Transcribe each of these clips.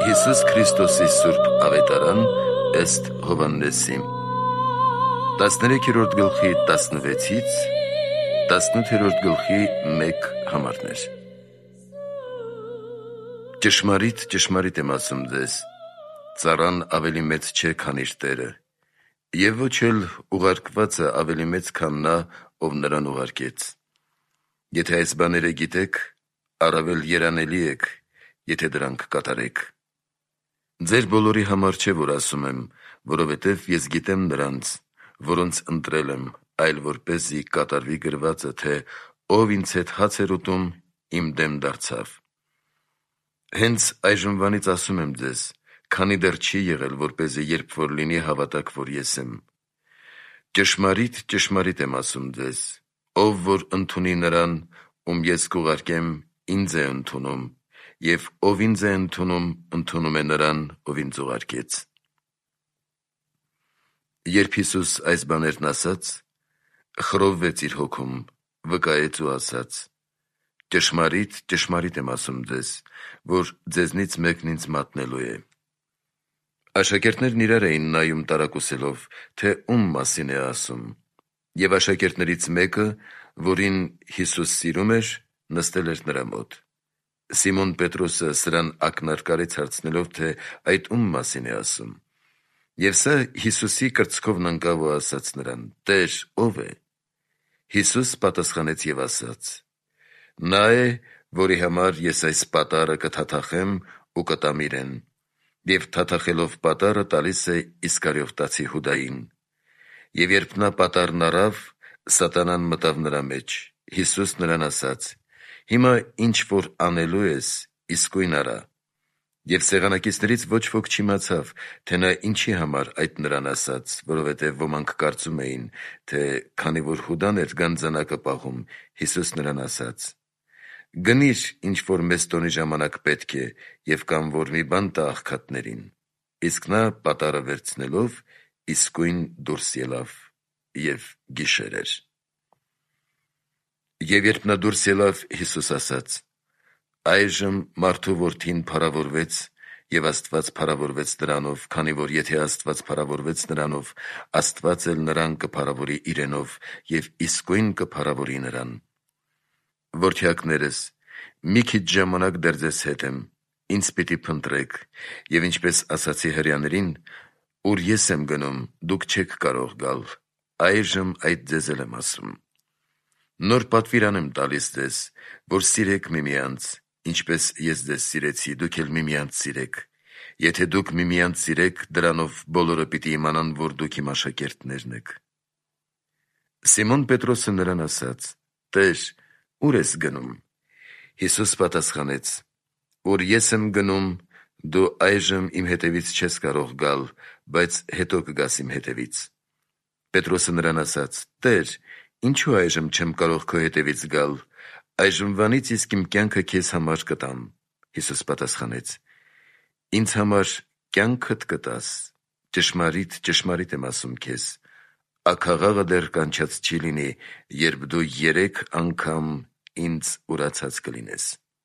Հիսուս Քրիստոսի Սուրբ Ավետարան ըստ Հովհաննեսի 13-րդ գլխի 16-ից 18-րդ գլխի 1 համարներ։ Ճշմարիտ, ճշմարիտ եմ ասում ձեզ, ծառան ավելի մեծ չէ, քան իր տերը, եւ ոչ էլ ուղարկվածը ավելի մեծ, քան նա, ով նրան ուղարկեց։ Եթե այս բաները գիտեք, առավել երանելի եք, եթե դրանք կատարեք։ Ձեր բոլորի համար չէ, որ ասում եմ, որովհետև ես գիտեմ նրանց, որոնց ընտրել եմ, այլ որպեսզի կատարվի գրվածը, թե ով ինձ հետ հաց էր ուտում, իմ դեմ դարձավ։ Հենց այժմվանից ասում եմ ձեզ, քանի դեռ չի եղել, որպեսզի երբ որ լինի հավատաք, որ ես եմ։ Ճշմարիտ, ճշմարիտ եմ ասում ձեզ, ով որ ընդունի նրան, ում ես կուղարկեմ, ինձ է ընդունում, եւ ով ինձ է ընդունում, ընդունում է նրան, ով ինձ ուղարկեց։ Երբ Հիսուս այս բաներն ասաց, խռովվեց իր հոգում, վկայեց ու ասաց. ճշմարիտ, ճշմարիտ եմ ասում ձեզ, որ ձեզնից մեկն ինձ մատնելու է։ Աշակերտներն իրար էին նայում տարակուսելով, թե ում մասին է ասում, եւ աշակերտներից մեկը, որին Հիսուս սիրում էր, նստել էր նրա մոտ։ Սիմոն Պետրոսը սրան ակնարկարեց հարցնելով, թե այդ ում մասին է ասում։ Եվ սա Հիսուսի կրծքովն ընկավ ու ասաց նրան. «Տեր, ով է»։ Հիսուս պատասխանեց եւ ասաց. «Նա է, որի համար ես այս պատառը կթաթախեմ ու կտամ իրեն, եւ թաթախելով պատառը տալիս է Իսկարիովտացի Հուդային։ Եվ երբ նա պատառն առավ, սատանան մտավ նրա մեջ։ Հիսուս նրան ասաց. «Հիմա ինչ որ անելու ես, իսկույն արա»։ Եվ սեղանակիցներից ոչ ոք չիմացավ, թե նա ինչի համար այդ նրան ասաց, որովհետև ոմանք կարծում էին, թե քանի որ Հուդան էր գանձանակը պահում, Հիսուս նրան ասաց. «Գնիր, ինչ որ մեզ տոնի ժամանակ պետք է, եւ կամ որ մի բան տա աղքատներին»։ Իսկ նա պատառը վերցնելով, իսկույն դուրս ելավ, եւ գիշեր էր։ Եվ երբ նա դուրս ելավ, Հիսուս ասաց. «Այժմ մարդու որդին փառավորվեց, եւ Աստված փառավորվեց նրանով, քանի որ եթե Աստված փառավորվեց նրանով, Աստված էլ նրան կփառավորի իրենով, եւ իսկույն կփառավորի նրան։ Որդյակներս, մի քիչ ժամանակ դեռ ձեզ հետ եմ, ինձ պիտի փնտրեք, եւ ինչպես ասացի հրեաներին, ուր ես եմ գնում, դուք չեք կարող գալ, այժմ այդ ձեզ էլ եմ ասում։ Նոր պատվիրան եմ տալիս ձեզ, որ սիրեք միմյանց, ինչպես ես ձեզ սիրեցի, դուք էլ միմյանց սիրեք։ Եթե դուք միմյանց սիրեք, դրանով բոլորը պիտի իմանան, որ դուք իմ աշակերտներն եք»։ Սիմոն Պետրոսը նրան ասաց. «Տեր, ուր ես գնում»։ Հիսուս պատասխանեց. «Ուր ես եմ գնում, դու այժմ իմ հետևից չես կարող գալ, բայց հետո կգաս իմ հետևից»։ Պետրոսը նրան ասաց. «Տեր, ինչու այժմ չեմ կարող քո հետևից գալ, այժմվանից իսկ իմ կյանքը քեզ համար կտամ»։ Հիսուս պատասխանեց. «Ինձ համար կյանքդ կտաս, ճշմարիտ, ճշմարիտ եմ ասում քեզ, աքաղաղը դեռ կանչած չի լինի, երբ դու 3 անգամ ինձ ուրացած կլինես»։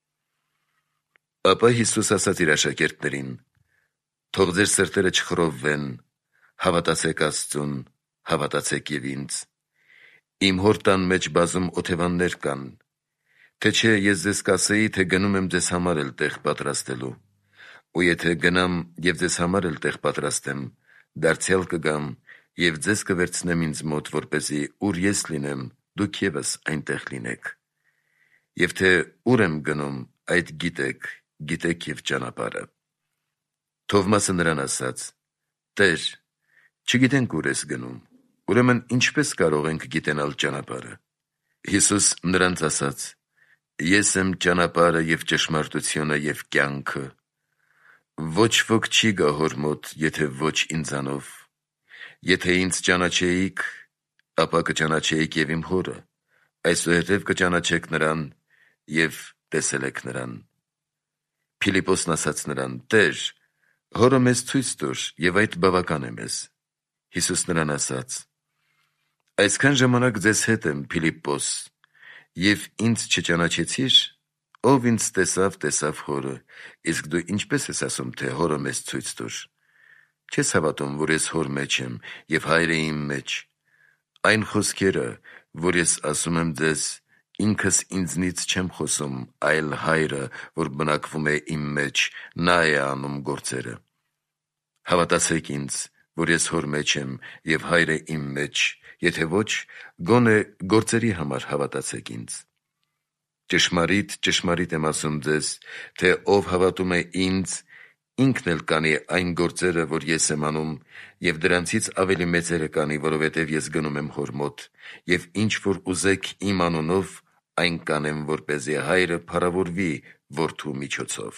Ապա Հիսուս ասաց իր աշակերտներին. «Թող ձեր սրտերը չխռովվեն, հավատացեք Աստծուն, հավատացեք եւ ինձ։ Իմ հոր տան մեջ բազում օթևաններ կան, թե չէ ես ձեզ կասեի, թե գնում եմ ձեզ համար էլ տեղ պատրաստելու։ Ու եթե գնամ եւ ձեզ համար էլ տեղ պատրաստեմ, դարձյալ կգամ եւ ձեզ կվերցնեմ ինձ մոտ, որպեսզի ուր ես լինեմ, դուք եւս այնտեղ լինեք։ Եվ թե ուր եմ գնում, այդ գիտեք եւ ճանապարհը»։ Թովմասը նրան ասաց. «Տեր, չգիտենք ուր ես գնում, ուրեմն ինչպես կարող ենք գիտենալ ճանապարհը»։ Հիսուս նրանց ասաց. «Ես եմ ճանապարհը եւ ճշմարտությունը եւ կյանքը։ Ոչ ոք չի գա հոր մոտ, եթե ոչ ինձանով։ Եթե ինձ ճանաչեիք, ապա կճանաչեիք եւ իմ հորը, այսուհետև կճանաչեք նրան եւ տեսել եք նրան»։ Փիլիպոսն ասաց նրան. «Տեր, հորը մեզ ցույց տուր, եւ այդ բավական է մեզ»։ Հիսուս նրան ասաց. «Այսքան ժամանակ ձեզ հետ եմ, Փիլիպպոս, եւ ինձ չճանաչեցի՞ր, Ով ինձ տեսավ, տեսավ հորը, իսկ դու ինչպես ես ասում, թե հորը մեզ ցույց տուր։ Չես հավատում, որ ես հոր մեջ եմ, և հայրը իմ մեջ։ Այն խոսքերը, որ ես ասում եմ ձեզ, ինքս ինձնից չեմ խոսում, այլ հայրը, որ բնակվում է իմ մեջ, նա է անում գործերը։ Հավատացեք ինձ, որ ես հոր մեջ եմ, և հայրը իմ մեջ, եթե ոչ, գոնե գործերի համար հավատացեք ինձ։ Ճշմարիտ, ճշմարիտ եմ ասում ձեզ, թե ով հավատում է ինձ, ինքն էլ կանի այն գործերը, որ ես եմ անում, և դրանցից ավելի մեծերը կանի, որովհետև ես գնում եմ հոր մոտ, և ինչ որ ուզեք իմ անունով, այն կանեմ, որպեսզի հայրը փառավորվի որդու միջոցով։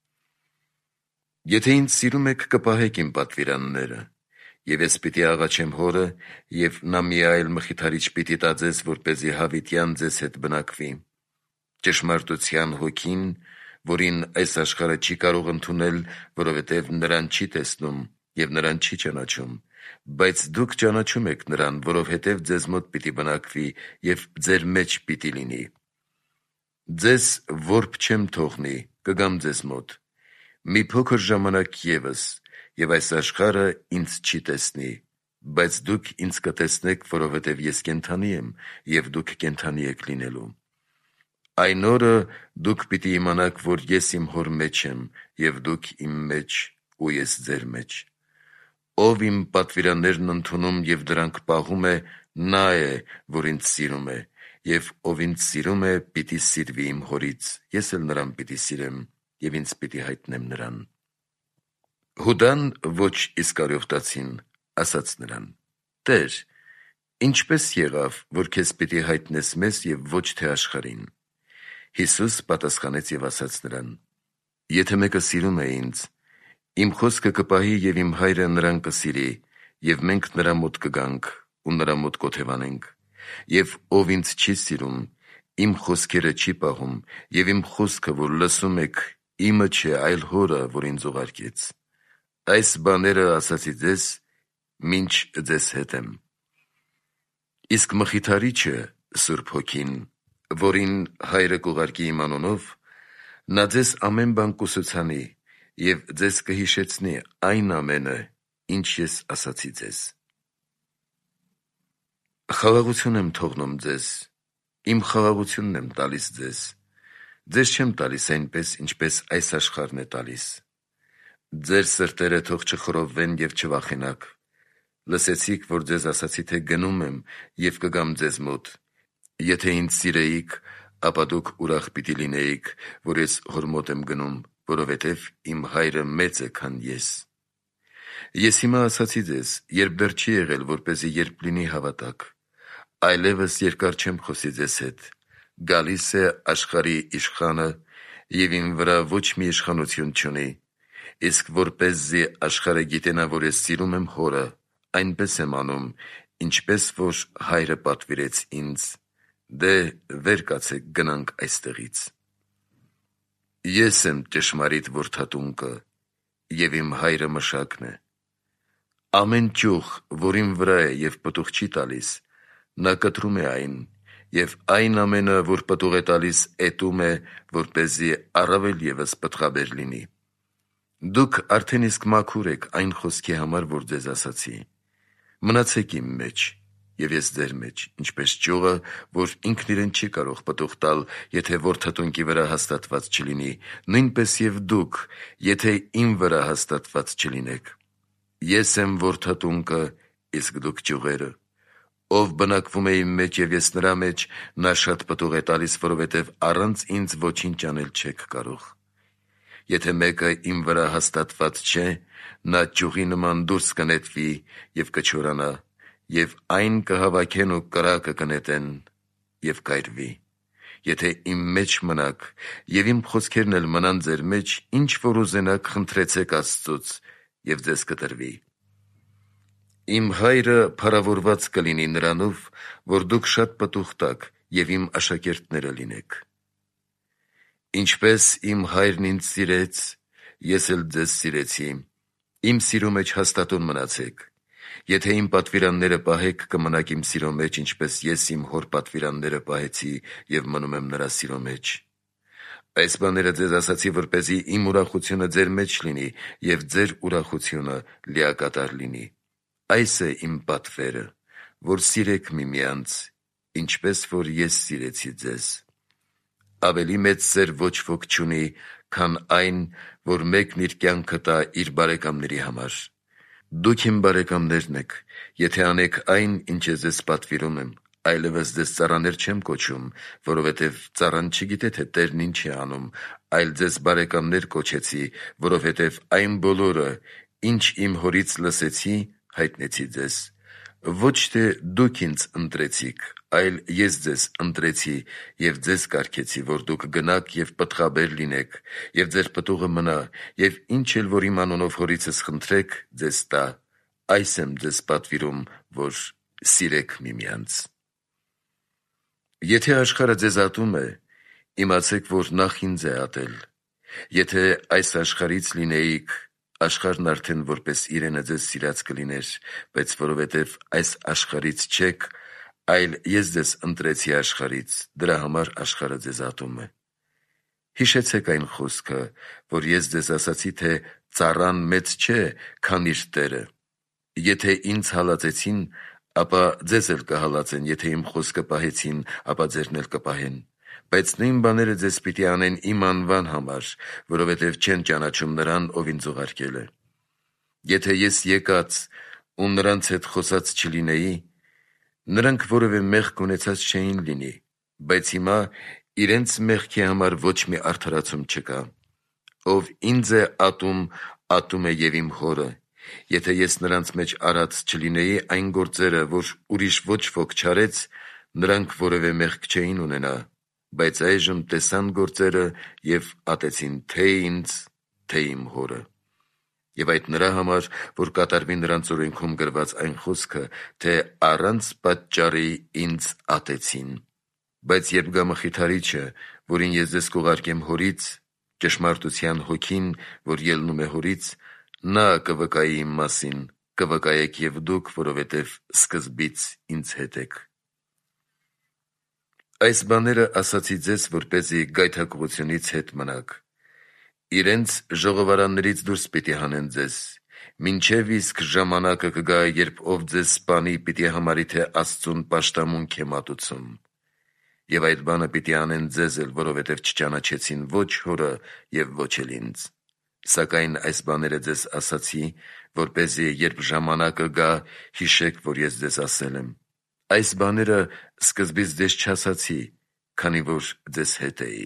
Եթե ինձ սիրում եք, կպահեք իմ պատվիրանները, և ես պիտի աղաչեմ հորը, և նա մի այլ մխիթարիչ պիտի տա ձեզ, որպեսզի հավիտյան ձեզ հետ բնակվի։ Ճշմարտության հոգին, որին այս աշխարհը չի կարող ընդունել, որովհետև նրան չի տեսնում և նրան չի ճանաչում, բայց դուք ճանաչում եք նրան, որովհետև ձեզ մոտ պիտի բնակվի և ձեր մեջ պիտի լինի։ Ձեզ որբ չեմ թողնի, կգամ ձեզ մոտ։ Մի փոքր ժամանակ ևս, և այս աշխարհը ինձ չի տեսնի, բայց դուք ինձ կտեսնեք, որովհետև ես կենդանի եմ, և դուք կենդանի եք լինելու։ Այն օրը դուք պիտի իմանաք, որ ես իմ հոր մեջ եմ, և դուք իմ մեջ, ու ես ձեր մեջ։ Ով իմ պատվիրաններն ընդունում և դրանք պահում է, նա է, որ ինձ սիրում է, և ով ինձ սիրում է, պիտի սիրվի իմ հորից, ես էլ նրան պիտի սիրեմ, և ինձ պիտի հայտնեմ նրան։ Հուդան ոչ Իսկարիովտացին ասաց նրան. «Տեր, ինչպե՞ս եղավ, որ քեզ պիտի հայտնես մեզ և ոչ թե աշխարհին»։ Հիսուս պատասխանեց և ասաց նրան. «Եթե մեկը սիրում է ինձ, իմ խոսքը կպահի և իմ հայրը նրան կսիրի, և մենք նրա մոտ կգանք ու նրա մոտ կօթևանենք։ Եվ ով ինձ չի սիրում, իմ խոսքերը չի պահում, և իմ խոսքը, որ լսում եք, իմը չէ, այլ հորը, որ ինձ ուղարկեց։ Այս բաները ասացի ձեզ, մինչ ձեզ հետ եմ։ Իսկ Մխիթարիչը, Սուրբ Հոգին, որին հայրը կուղարկի իմ անունով, նա ձեզ ամեն բան կուսուցանի և ձեզ կհիշեցնի այն ամենը, ինչ ես ասացի ձեզ։ Խաղաղություն եմ թողնում ձեզ, իմ խաղաղությունն եմ տալիս ձեզ։ Ձեզ չեմ տալիս այնպես, ինչպես այս աշխարհն է տալիս։ Ձեր սրտերը թող չխռովվեն և չվախենաք։ Լսեցիք, որ ձեզ ասացի, թե գնում եմ և կգամ ձեզ մոտ։ Եթե ինձ սիրեիք, ապա դուք ուրախ պիտի լինեիք, որ ես հոր մոտ եմ գնում, որովհետև իմ հայրը մեծ է, քան ես։ Ես հիմա ասացի ձեզ, երբ դեռ չի եղել, որպեսզի երբ լինի հավատաք։ Այլևս երկար չեմ խոսի ձեզ հետ։ Գալիս է աշխարհի իշխանը, և իմ վրա ոչ մի իշխանություն չունի։ Իսկ որպեսզի աշխարհը գիտենա, որ ես սիրում եմ հորը, այնպես եմ անում, ինչպես որ հայրը պատվիրեց ինձ։ Դե վեր կացեք, գնանք այստեղից։ Ես եմ ճշմարիտ որդատունկը, և իմ հայրը մշակն է։ Ամեն ճյուղ, որ իմ վրա է և պտուղ չի տալիս, նա կտրում է այն, և այն ամենը, որ պտուղ է տալիս, էտում է, որպեսզի առավել ևս պտղաբեր լինի։ Դուք արդեն իսկ մաքուր եք այն խոսքի համար, որ ձեզ ասացի։ Մնացեք իմ մեջ, և ես ձեր մեջ, ինչպես ճյուղը, որ ինքն իրեն չի կարող պտուղ տալ, եթե որդատունկի վրա հաստատված չլինի, նույնպես և դուք, եթե իմ վրա հաստատված չլինեք։ Ես եմ որդատունկը, իսկ դուք ճյուղերը։ Ով բնակվում է իմ մեջ և ես նրա մեջ, նա շատ պտուղ է տալիս, որովհետև առանց ինձ ոչինչ անել չեք կարող։ Եթե մեկը իմ վրա հաստատված չէ, նա ճյուղի նման դուրս կնետվի և կչորանա, և այն կհավաքեն ու կրակը կնետեն և կայրվի։ Եթե իմ մեջ մնաք, և իմ խոսքերն էլ մնան ձեր մեջ, ինչ որ ուզենաք, խնդրեցեք Աստծուց, և ձեզ կտրվի։ Իմ հայրը փառավորված կլինի նրանով, որ դուք շատ պտուղ տաք և իմ աշակերտները լինեք։ Ինչպես իմ հայրն ինձ սիրեց, ես էլ ձեզ սիրեցի, իմ սիրո մեջ հաստատուն մնացեք։ Եթե իմ պատվիրանները պահեք, կմնաք իմ սիրո մեջ, ինչպես ես իմ հոր պատվիրանները պահեցի և մնում եմ նրա սիրո մեջ։ Այս բաները ձեզ ասացի, որպեսզի իմ ուրախությունը ձեր մեջ լինի և ձեր ուրախությունը լիակատար լինի։ Այս է իմ պատվերը, որ սիրեք միմյանց, ինչպես որ ես սիրեցի ձեզ։ Ավելի մեծ սեր ոչ ոք չունի, քան այն, որ մեկն իր կյանքը տա իր բարեկամների համար։ Դուք իմ բարեկամներն եք, եթե անեք այն, ինչ ես ձեզ պատվիրում եմ, այլևս ձեզ ծառաներ չեմ կոչում, որովհետև ծառան չգիտե, թե տերն ինչ է անում, այլ ձեզ բարեկամներ կոչեցի, որովհետև այն բոլորը, ինչ իմ հորից լսեցի, հայտնեցի ձեզ։ Ոչ թե դուք ինձ ընտրեցիք, այլ ես ձեզ ընտրեցի և ձեզ կարգեցի, որ դուք գնաք և պտղաբեր լինեք, և ձեր պտուղը մնա, և ինչ էլ որ իմ անունով հորիցս խնդրեք, ձեզ տա։ Այս եմ ձեզ պատվիրում, որ սիրեք միմյանց։ Եթե աշխարհը ձեզ ատում է, իմացեք, որ նախ ինձ է ատել։ Եթե այս աշխարհից լինեիք, աշխարհն արդեն որպես իրենը ձեզ սիրած կլիներ, բայց որովհետև այս աշխարհից չեք, այլ ես ձեզ ընտրեցի աշխարհից, դրա համար աշխարհը ձեզ ատում է։ Հիշեցեք այն խոսքը, որ ես ձեզ ասացի, թե ծառան մեծ չէ, քան իր տերը։ Եթե ինձ հալածեցին, ապա ձեզ էլ կհալածեն, եթե իմ խոսքը պահեցին, ապա ձերն էլ կպահեն։ Բայց նույն բաները ձեզ պիտի անեն իմ անվան համար, որովհետև չեն ճանաչում նրան, ով ինձ ուղարկել է։ Եթե ես եկած ու նրանց հետ խոսած չլինեի, նրանք որևէ մեղք ունեցած չէին լինի, բայց հիմա իրենց մեղքի համար ոչ մի արդարացում չկա։ Ով ինձ է ատում, ատում է և իմ հորը։ Եթե ես նրանց մեջ արած չլինեի այն գործերը, որ ուրիշ ոչ ոք չարեց, նրանք որևէ մեղք չէին ունենա, բայց այժմ տեսան գործերը և ատեցին թե ինձ, թե իմ հորը։ Եվ այդ նրա համար, որ կատարվի նրանց օրենքում գրված այն խոսքը, թե առանց պատճառի ինձ ատեցին։ Բայց երբ գա Մխիթարիչը, որին ես ձեզ կուղարկեմ հորից, ճշմարտության հոգին, որ ելնում է հորից, նա կվկայի իմ մասին, կվկայեք և դուք, որովհետև սկզբից ինձ հետ եք։ Այս բաները ասացի ձեզ, որպեսզի գայթակղությունից հետ մնաք։ Իրենց ժողովարաններից դուրս պիտի հանեն ձեզ, մինչև իսկ ժամանակը կգա, երբ ով ձեզ սպանի, պիտի համարի, թե Աստծուն պաշտամունք է մատուցում։ Եվ այդ բանը պիտի անեն ձեզ էլ, որովհետև չճանաչեցին ոչ հորը և ոչ էլ ինձ։ Սակայն այս բաները ձեզ ասացի, որպեսզի երբ ժամանակը գա, հիշեք, որ ես ձեզ ասել եմ։ Այս բաները սկզբից ձեզ չասացի, քանի որ ձեզ հետ էի։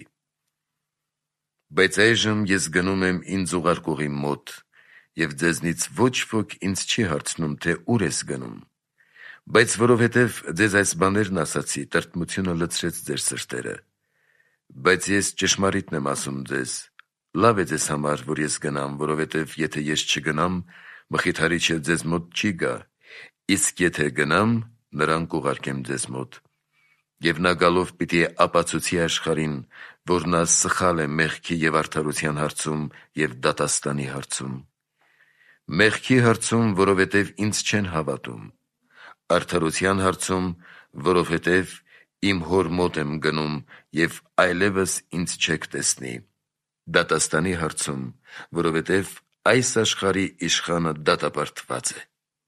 Բայց այժմ ես գնում եմ ինձ ուղարկողի մոտ, և ձեզնից ոչ ոք ինձ չի հարցնում, թե ուր ես գնում։ Բայց որովհետև ձեզ այս բաներն ասացի, տրտմությունը լցրեց ձեր սրտերը։ Բայց ես ճշմարիտն եմ ասում ձեզ. լավ է ձեզ համար, որ ես գնամ, որովհետև եթե ես չգնամ, Մխիթարիչը ձեզ մոտ չի գա, իսկ եթե գնամ, նրան կուղարկեմ ձեզ մոտ։ Եվ նա գալով պիտի ապացուցի աշխարհին, որ նա սխալ է մեղքի և արդարության հարցում և դատաստանի հարցում։ Մեղքի հարցում, որովհետև ինձ չեն հավատում, արդարության հարցում, որովհետև իմ հոր մոտ եմ գնում և այլևս ինձ չեք տեսնի, դատաստանի հարցում, որովհետև այս աշխարհի իշխանը դատապարտված է։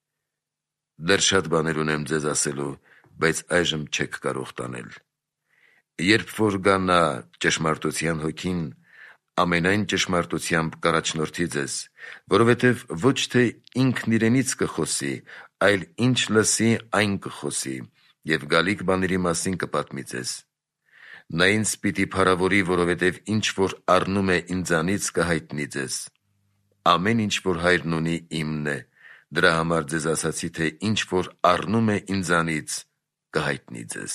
Դեռ շատ բաներ ունեմ ձեզ ասելու, բայց այժմ չեք կարող տանել։ Երբ որ գա նա, ճշմարտության հոգին, ամենայն ճշմարտությամբ կառաջնորդի ձեզ, որովհետև ոչ թե ինքն իրենից կխոսի, այլ ինչ լսի, այն կխոսի, և գալիք բաների մասին կպատմի ձեզ։ Նա ինձ պիտի փառավորի, որովհետև ինչ որ առնում է ինձանից, կհայտնի ձեզ։ Ամեն ինչ, որ Հայրն ունի, իմն է, դրա համար ձեզ ասացի, թե ինչ որ առնում է ինձանից, կհայտնի ձեզ։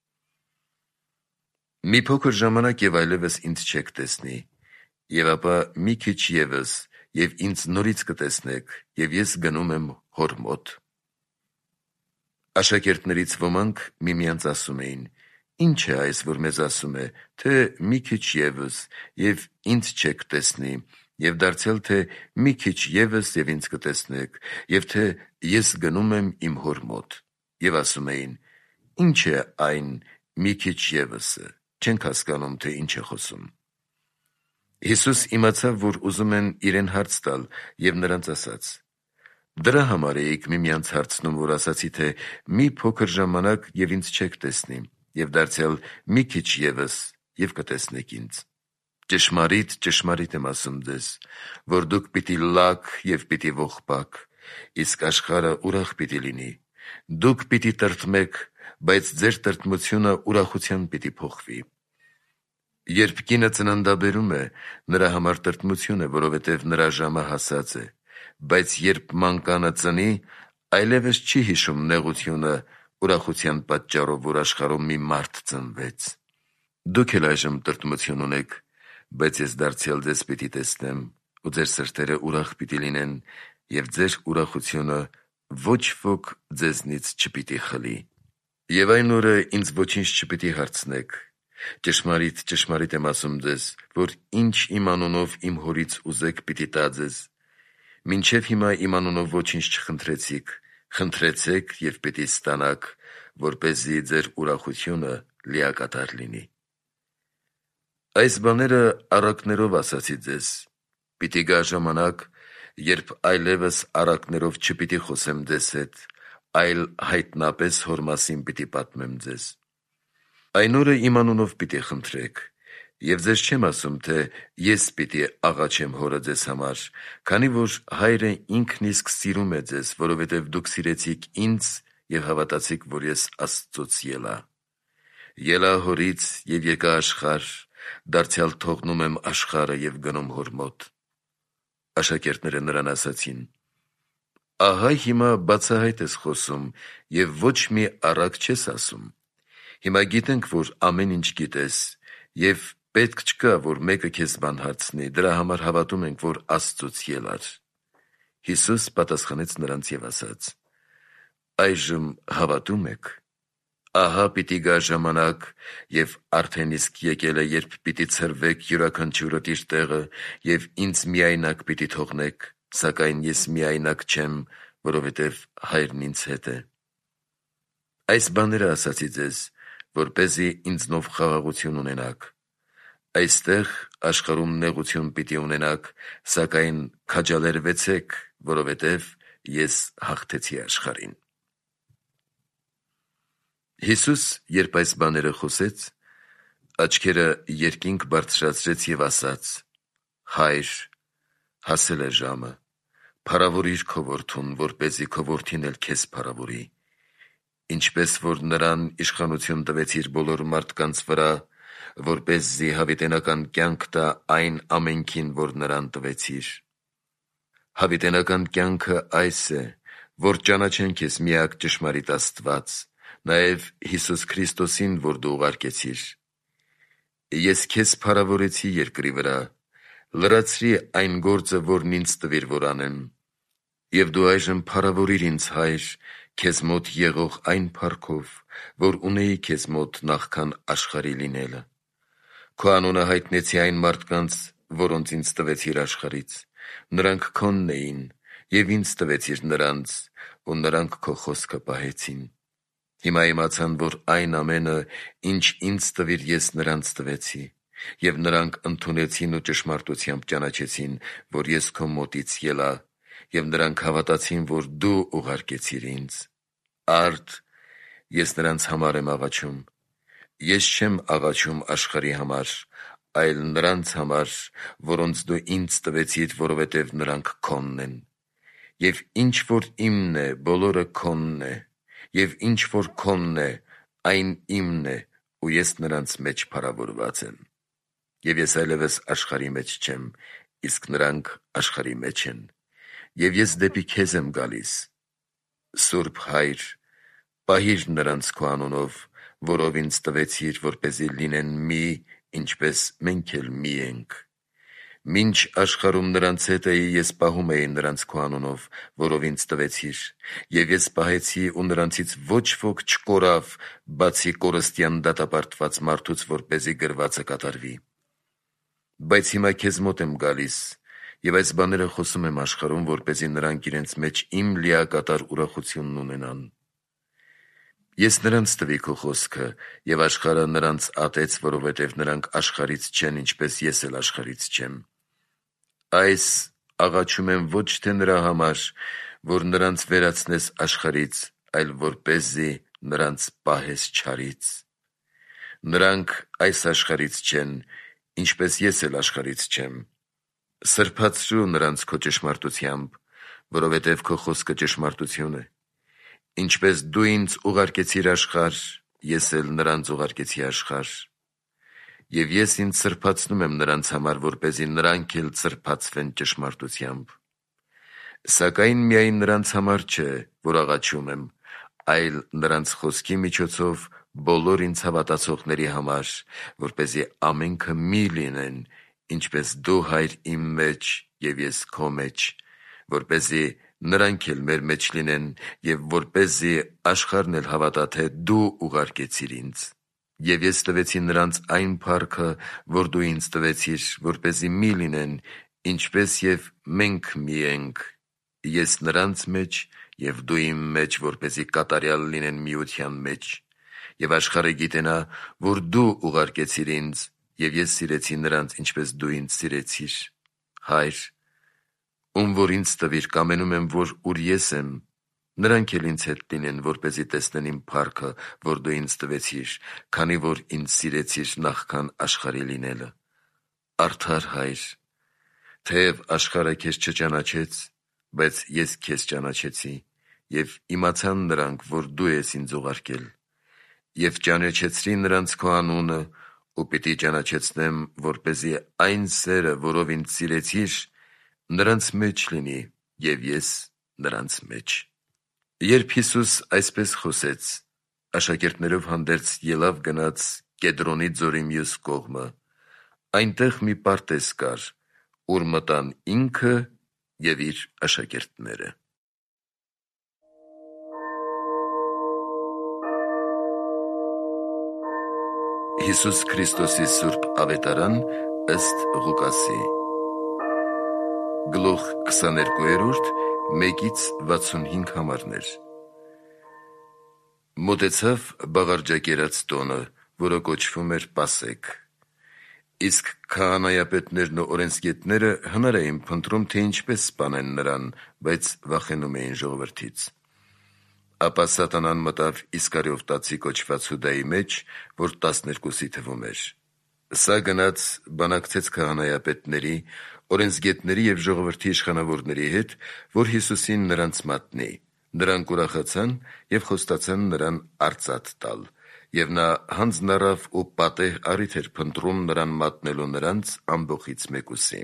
Մի փոքր ժամանակ և այլևս ինձ չեք տեսնի, և ապա մի քիչ ևս, և ինձ նորից կտեսնեք, և ես գնում եմ հոր մոտ։ Աշակերտներից ոմանք միմյանց ասում էին. «Ի՞նչ է այս, որ մեզ ասում է, թե մի քիչ ևս, և ինձ չեք տեսնի, և դարձյալ, թե մի քիչ ևս, և ինձ կտեսնեք, և թե ես գնում եմ իմ հոր մոտ»։ Եվ ասում էին. «Ի՞նչ է այն մի քիչ ևսը, չենք հասկանում, թե ինչ է խոսում»։ Հիսուս իմացավ, որ ուզում են իրեն հարց տալ, և նրանց ասաց. «Դրա համար էիք միմյանց հարցնում, որ ասացի, թե մի փոքր ժամանակ և ինձ չեք տեսնի, և դարձյալ մի քիչ ևս, և կտեսնեք ինձ։ Ճշմարիտ, ճշմարիտ եմ ասում ձեզ, որ դուք պիտի լաք և պիտի ողբաք, իսկ աշխարհը ուրախ պիտի լինի։ Դուք պիտի տրտմեք, բայց ձեր տրտմությունը ուրախության պիտի փոխվի։ Երբ կինը ծննդաբերում է, նրա համար տրտմություն է, որովհետև նրա ժամը հասած է, բայց երբ մանկանը ծնի, այլևս չի հիշում նեղությունը ուրախության պատճառով, որ աշխարհում մի մարդ ծնվեց։ Դուք էլ այժմ տրտմություն ունեք, բայց ես դարձյալ ձեզ պիտի տեսնեմ, ու ձեր սրտերը ուրախ պիտի լինեն, և ձեր ուրախությունը ոչ ոք ձեզնից չպիտի խլի։ Եվ այն օրը ինձ ոչինչ չպիտի հարցնեք։ Ճշմարիտ, ճշմարիտ եմ ասում ձեզ, որ ինչ իմ անունով իմ Հորից ուզեք, պիտի տա ձեզ։ Մինչև հիմա իմ անունով ոչինչ չխնդրեցիք, խնդրեցեք և պիտի ստանաք, որպեսզի ձեր ուրախությունը լիակատար լինի։ Այս բաները առակներով ասացի ձեզ. պիտի գա ժամանակ, երբ այլևս առակներով չպիտի խոսեմ ձեզ հետ, այլ հայտնապես Հոր մասին պիտի պատմեմ ձեզ։ Այն օրը իմ անունով պիտի խնդրեք, և ձեզ չեմ ասում, թե ես պիտի աղաչեմ Հորը ձեզ համար, քանի որ Հայրը ինքն իսկ սիրում է ձեզ, որովհետև դուք սիրեցիք ինձ և հավատացիք, որ ես Աստծուց ելա։ Ելա Հորից և եկա աշխարհ, դարձյալ թողնում եմ աշխարհը և գնում Հոր մոտ։ Աշակերտները նրան ասացին. «Ահա հիմա բացահայտ ես խոսում և ոչ մի առակ չես ասում։ Հիմա գիտենք, որ ամեն ինչ գիտես, և պետք չկա, որ մեկը քեզ բան հարցնի, դրա համար հավատում ենք, որ Աստծուց ելար»։ Հիսուս պատասխանեց նրանց և ասաց. «Այժմ հավատո՞ւմ եք։ Ահա պիտի գա ժամանակ, և արդեն իսկ եկել է, երբ պիտի ցրվեք յուրաքանչյուրդ իր տեղը և ինձ միայնակ պիտի թողնեք, սակայն ես միայնակ չեմ, որովհետև Հայրն ինձ հետ է։ Այս բաները ասացի ձեզ, որպեսզի ինձնով խաղաղություն ունենաք։ Այստեղ աշխարհում նեղություն պիտի ունենաք, սակայն քաջալերվեցեք, որովհետև ես հաղթեցի աշխարհին»։ Հիսուս, երբ այս բաները խոսեց, աչքերը երկինք բարձրացրեց և ասաց. «Հայր, հասել է ժամը, փառավորիր քո որդուն, որպեսզի քո որդին էլ քեզ փառավորի, ինչպես որ նրան իշխանություն տվեցիր բոլոր մարդկանց վրա, որպեսզի հավիտենական կյանք տա այն ամենքին, որ նրան տվեցիր։ Հավիտենական կյանքը այս է, որ ճանաչեն քեզ միակ ճշմարիտ Աստված, նաև Հիսուս Քրիստոսին, որ դու ուղարկեցիր։ Ես քեզ փառավորեցի երկրի վրա, լրացրի այն գործը, որն ինձ տվիր, որ անեմ։ Եվ դու այժմ փառավորիր ինձ, Հայր, քեզ մոտ եղող այն փառքով, որ ունեի քեզ մոտ նախքան աշխարհի լինելը։ Քո անունը հայտնեցի այն մարդկանց, որոնց ինձ տվեցիր աշխարհից. նրանք քոնն էին, և ինձ տվեցիր նրանց, ու նրանք քո խոսքը պահեցին։ Հիմա իմացան, որ այն ամենը, ինչ ինձ տվիր, ես նրանց տվեցի, և նրանք ընդունեցին ու ճշմարտությամբ ճանաչեցին, որ ես քո մոտից ելա, և նրանք հավատացին, որ դու ուղարկեցիր ինձ։ Արդ, ես նրանց համար եմ աղաչում։ Ես չեմ աղաչում աշխարհի համար, այլ նրանց համար, որոնց դու ինձ տվեցիր, որովհետև նրանք քոնն են։ Եվ ինչ որ իմն է, բոլորը քոնն է, և ինչ որ քոնն է, այն իմն է, ու ես նրանց մեջ փառավորված եմ։ Եվ ես այլևս աշխարհի մեջ չեմ, իսկ նրանք աշխարհի մեջ են, և ես դեպի քեզ եմ գալիս։ Սուրբ Հայր, պահիր նրանց քո անունով, որով ինձ տվեցիր, որպեսզի լինեն մի, ինչպես մենք էլ մի ենք։ Մինչ աշխարհում նրանց հետ էի, ես պահում էի նրանց քո անունով, որով ինձ տվեցիր, և ես պահեցի, ու նրանցից ոչ ոք չկորավ, բացի կորստյան դատապարտված մարդուց, որպեսզի գրվածը կատարվի։ Բայց հիմա քեզ մոտ եմ գալիս, և այս բաները խոսում եմ աշխարհում, որպեսզի նրանք իրենց մեջ իմ լիակատար ուրախությունն ունենան։ Ես նրանց տվի քո խոսքը, և աշխարհը նրանց ատեց, որովհետև նրանք աշխարհից չեն, ինչպես ես էլ աշխարհից չեմ։ Այս աղաչում եմ ոչ թե նրա համար, որ նրանց վերացնես աշխարհից, այլ որպեսզի նրանց պահես չարից։ Նրանք այս աշխարհից չեն, ինչպես ես էլ աշխարհից չեմ։ Սրբացրու նրանց քո ճշմարտությամբ, որովհետև քո խոսքը ճշմարտություն է։ Ինչպես դու ինձ ուղարկեցիր աշխարհ, ես էլ նրանց ուղարկեցի աշխարհ։ Եվ ես ինձ սրբացնում եմ նրանց համար, որպեսզի նրանք էլ սրբացվեն ճշմարտությամբ։ Սակայն միայն նրանց համար չէ, որ աղաչում եմ, այլ նրանց խոսքի միջոցով բոլոր ինձ հավատացողների համար, որպեսզի ամենքը մի լինեն, ինչպես դու, Հայր, իմ մեջ և ես քո մեջ, որպեսզի նրանք էլ մեր մեջ լինեն, և որպեսզի աշխարհն էլ հավատա, թե դու ուղարկեցիր ինձ։ Եվ ես տվեցի նրանց այն փառքը, որ դու ինձ տվեցիր, որպեսզի մի լինեն, ինչպես և մենք մի ենք, ես նրանց մեջ և դու իմ մեջ, որպեսզի կատարյալ լինեն միության մեջ։ Եվ աշխարհը գիտենա, որ դու ուղարկեցիր ինձ, և ես սիրեցի նրանց, ինչպես դու ինձ սիրեցիր։ Հայր, ում որ ինձ տվիր, կամենում եմ, որ ուր ես եմ, նրանք էլ ինձ հետ լինեն, որպեսզի տեսնեն իմ փառքը, որ դու ինձ տվեցիր, քանի որ ինձ սիրեցիր նախքան աշխարհի լինելը։ Արդար Հայր, թեև աշխարհը քեզ չճանաչեց, բայց ես քեզ ճանաչեցի, և իմացան նրանք, որ դու ես ինձ ուղարկել։ Եվ ճանաչեցրի նրանց քո անունը, ու պիտի ճանաչեցնեմ, որպեսզի այն սերը, որով ինձ սիրեցիր, նրանց մեջ լինի, և ես նրանց մեջ։ Երբ Հիսուս այսպես խոսեց, աշակերտներով հանդերձ ելավ գնաց Կեդրոնի ձորի մյուս կողմը։ Այնտեղ մի պարտեզ կար, ուր մտան ինքը և իր աշակերտները։ Հիսուս Քրիստոսի Սուրբ Ավետարան ըստ Ղուկասի Գլուխ 22, 1-65 համարներ։ Մոտեցավ բաղարջակերած տոնը, որը կոչվում էր Պասեք։ Իսկ քահանայապետներն ու օրենսգետները հնար էին փնտրում, թե ինչպես սպանեն նրան, բայց վախենում էին ժողովրդից։ Ապա Սատանան մտավ Իսկարիովտացի կոչված Հուդայի մեջ, որ 12-ի թվում էր։ Սա գնաց բանակցեց քահանայապետների, օրենսգետների և ժողովրդի իշխանավորների հետ, որ Հիսուսին նրանց մատնի։ Նրանք ուրախացան և խոստացան նրան արծաթ տալ, և նա հանձն առավ ու պատեհ առիթ էր փնտրում նրան մատնելու նրանց ամբոխից մեկուսի։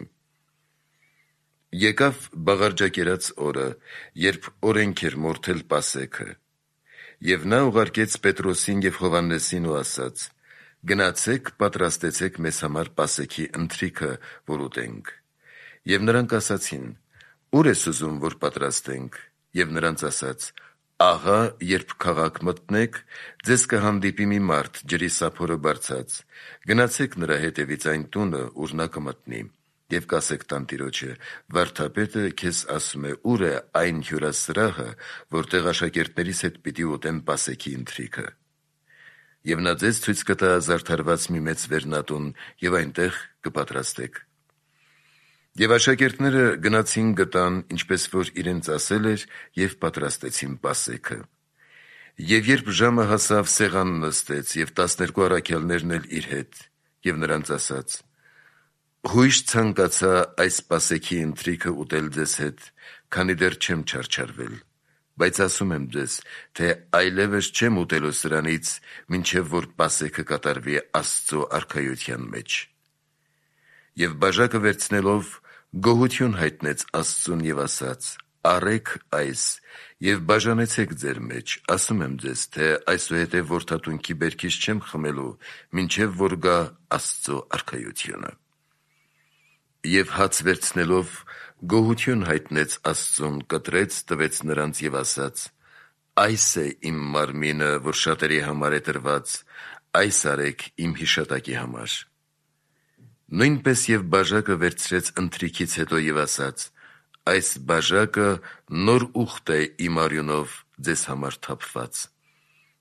Եկավ բաղարջակերած օրը, երբ օրենք էր մորթել Պասեքը, և նա ուղարկեց Պետրոսին և Հովհաննեսին ու ասաց. «Գնացեք, պատրաստեցեք մեզ համար Պասեքի ընթրիքը, որ ուտենք»։ Եվ նրանք ասացին. «Ո՞ւր ես ուզում, որ պատրաստենք»։ Եվ նրանց ասաց. «Ահա երբ քաղաք մտնեք, ձեզ կհանդիպի մի մարդ ջրի սափորը բարձած. գնացեք նրա հետևից այն տունը, ուր նա կմտնի, և կասեք տանտիրոջը. վարդապետը քեզ ասում է, ուր է այն հյուրասրահը, որտեղ աշակերտներիս հետ պիտի ուտեմ Պասեքի ընթրիքը։ Եվ նա ձեզ ցույց կտա զարդարված մի մեծ վերնատուն, և այնտեղ կպատրաստեք»։ Եվ աշակերտները գնացին գտան, ինչպես որ իրենց ասել էր, և պատրաստեցին Պասեքը։ Եվ երբ ժամը հասավ, սեղան նստեց, և 12 առաքյալներն էլ իր հետ, և նրանց ասաց. «Հույժ ցանկացա այս Պասեքի ընթրիքը ուտել ձեզ հետ, քանի դեռ չեմ չարչարվել, բայց ասում եմ ձեզ, թե այլևս չեմ ուտելու սրանից, մինչև որ Պասեքը կատարվի Աստծո արքայության մեջ»։ Եվ բաժակը վերցնելով, գոհություն հայտնեց Աստծուն և ասաց. «Առեք այս և բաժանեցեք ձեր մեջ, ասում եմ ձեզ, թե այսուհետև որդատունքի բերքից չեմ խմելու, մինչև որ գա Աստծո արքայությունը»։ Եվ հաց վերցնելով, գոհություն հայտնեց Աստծուն, կտրեց, տվեց նրանց և ասաց. «Այս է իմ մարմինը, որ շատերի համար է տրված, այս արեք իմ հիշատակի համար»։ Նույնպես և բաժակը վերցրեց ընթրիքից հետո և ասաց. «Այս բաժակը նոր ուխտ է իմ արյունով ձեզ համար թափված։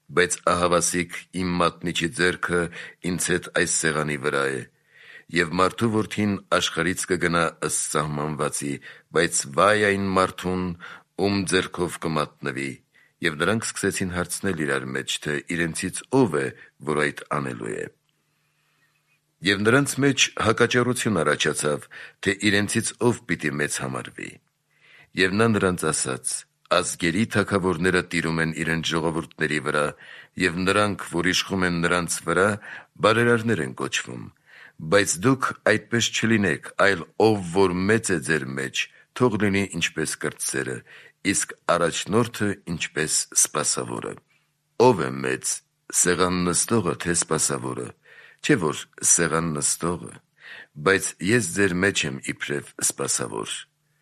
բայց ահավասիկ իմ մատնիչի ձեռքը ինձ հետ այս սեղանի վրա է, և մարդու որդին աշխարհից կգնա ըստ սահմանվածի, բայց վայ այն մարդուն, ում ձեռքով կմատնվի, և նրանք սկսեցին հարցնել իրար մեջ, թե իրենցից ով է, որ այդ անելու է։ Եվ նրանց մեջ հակաճառություն առաջացավ, թե իրենցից ով պիտի մեծ համարվի։ Եվ նա նրանց ասաց. ազգերի թագավորները տիրում են իրենց ժողովուրդների վրա, և նրանք, որ իշխում են նրանց վրա, բարերարներ են կոչվում, բայց դուք այդպես չլինեք, այլ ով որ մեծ է ձեր մեջ, թող լինի ինչպես կրտսերը, իսկ առաջնորդը ինչպես սպասավորը։ Ով է մեծ, սեղան նստողը, թե սպասավորը, չէ՞ որ սեղան նստողը, բայց ես ձեր մեջ եմ իբրև սպասավոր։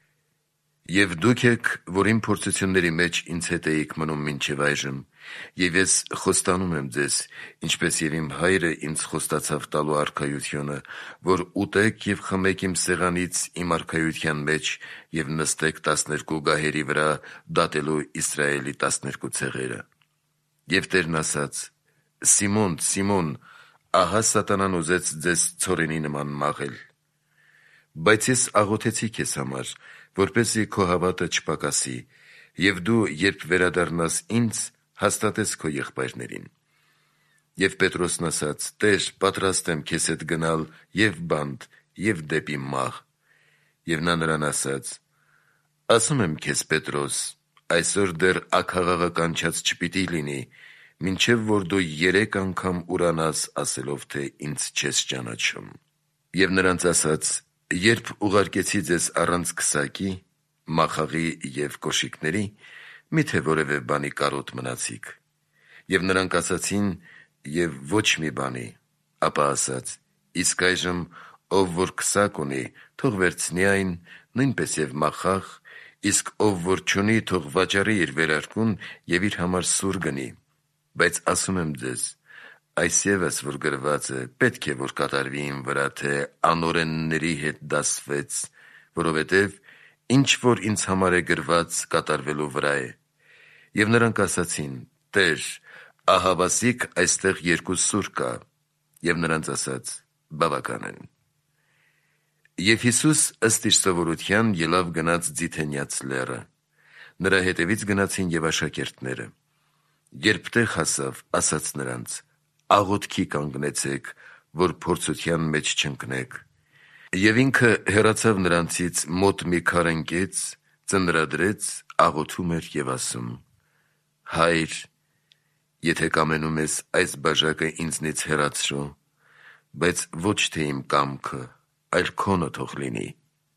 Եվ դուք եք, որ իմ փորձությունների մեջ ինձ հետ էիք մնում մինչև այժմ, և ես խոստանում եմ ձեզ, ինչպես և իմ հայրը ինձ խոստացավ տալու արքայությունը, որ ուտեք և խմեք իմ սեղանից իմ արքայության մեջ և նստեք 12 գահերի վրա, դատելու Իսրայելի 12 ցեղերը։ Եվ Տերն ասաց. Սիմոն, Սիմոն, ահա սատանան ուզեց ձեզ ցորենի նման մաղել, բայց ես աղոթեցի քեզ համար, որպեսզի քո հավատը չպակասի, և դու, երբ վերադառնաս ինձ, հաստատես քո եղբայրներին։ Եվ Պետրոսն ասաց. Տեր, պատրաստ եմ քեզ հետ գնալ և բանտ, և դեպի մահ։ Եվ նա նրան ասաց. ասում եմ քեզ, Պետրոս, այսօր դեռ աքաղաղը կանչած չպիտի լինի, մինչև որ դու 3 անգամ ուրանաս, ասելով, թե ինձ չես ճանաչում։ Եվ նրանց ասաց. երբ ուղարկեցի ձեզ առանց քսակի, մախաղի և կոշիկների, մի՞թե որևէ բանի կարոտ մնացիք։ Եվ նրանք ասացին. և ոչ մի բանի։ Ապա ասաց. իսկ այժմ ով որ քսակ ունի, թող վերցնի այն, նույնպես և մախաղ, իսկ ով որ չունի, թող վաճառի իր վերարկուն և իր համար սուր գնի։ Բայց ասում եմ ձեզ, այս ևս որ գրված է, պետք է որ կատարվի իմ վրա, թե անօրենների հետ դասվեց, որովհետև ինչ որ ինձ համար է գրված, կատարվելու վրա է։ Եվ նրանք ասացին. Տեր, ահավասիկ այստեղ 2 սուր կա։ Եվ նրանց ասաց. բավական են։ Եվ Հիսուս ըստ իր սովորության ելավ գնաց Ձիթենյաց լեռը։ Նրա հետևից գնացին և աշակերտները։ Երբ տեղ հասավ, ասաց նրանց. աղոթքի կանգնեցեք, որ փորձության մեջ չընկնեք։ Եվ ինքը հեռացավ նրանցից մոտ մի քար ընկեց, ծնրադրեց, աղոթում էր և ասում. Հայր, եթե կամենում ես, այս բաժակը ինձնից հեռացրու, բայց ոչ թե իմ կամքը, այլ քոնը թող լինի։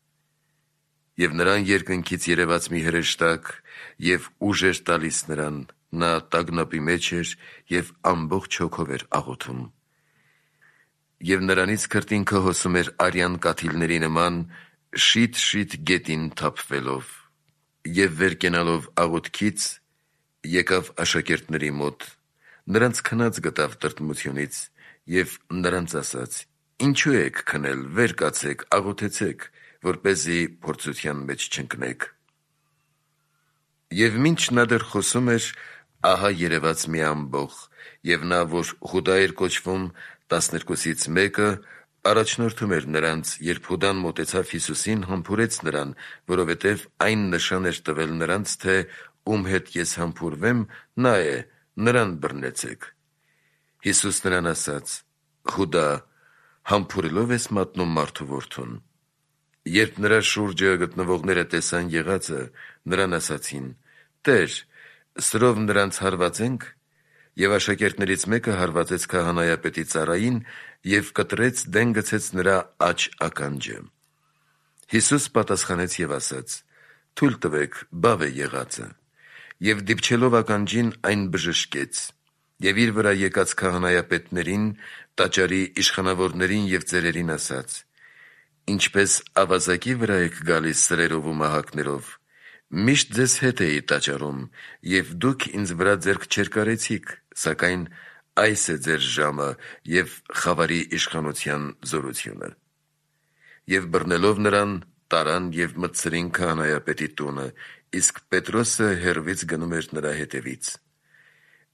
Եվ նրան երկնքից երևաց մի հրեշտակ և ուժ էր տալիս նրան, նա տագնապի մեջ էր և ամբողջ հոգով էր աղոթում։ Եվ նրանից քրտինքը հոսում էր արյան կաթիլների նման, շիթ-շիթ գետին թափվելով։ Եվ վեր կենալով աղոթքից, եկավ աշակերտների մոտ, նրանց քնած գտավ տրտմությունից և նրանց ասաց. ինչու եք քնել, վեր կացեք, աղոթեցեք, որպեսզի փորձության մեջ չընկնեք։ Եվ մինչ նա դեռ խոսում էր, ահա երևաց մի ամբոխ, և նա, որ Հուդա էր կոչվում, 12-ից մեկը, առաջնորդում էր նրանց, երբ Հուդան մոտեցավ Հիսուսին, համբուրեց նրան, որովհետև այն նշան էր տվել նրանց, թե ում հետ ես համբուրվեմ, նա է, նրան բռնեցեք։ Հիսուս նրան ասաց. Հուդա, համբուրելով ես մատնում մարդու որդուն։ Երբ նրա շուրջը գտնվողները տեսան եղածը, նրան ասացին. Տեր, սրով նրանց հարվածե՞նք։ Եվ աշակերտներից մեկը հարվածեց քահանայապետի ծառային և կտրեց, դեն գցեց նրա աջ ականջը։ Հիսուս պատասխանեց և ասաց. թույլ տվեք, բավ է եղածը։ Եվ դիպչելով ականջին, այն բժշկեց։ Եվ իր վրա եկած քահանայապետներին, տաճարի իշխանավորներին և ծերերին ասաց. ինչպես ավազակի վրա եք գալիս սրերով ու մահակներով, միշտ ձեզ հետ էի տաճարում, և դուք ինձ վրա ձեռք չերկարեցիք, սակայն այս է ձեր ժամը և խավարի իշխանության զորությունը։ Եվ բռնելով նրան, տարան և մտցրին քահանայապետի տունը, իսկ Պետրոսը հեռվից գնում էր նրա հետևից։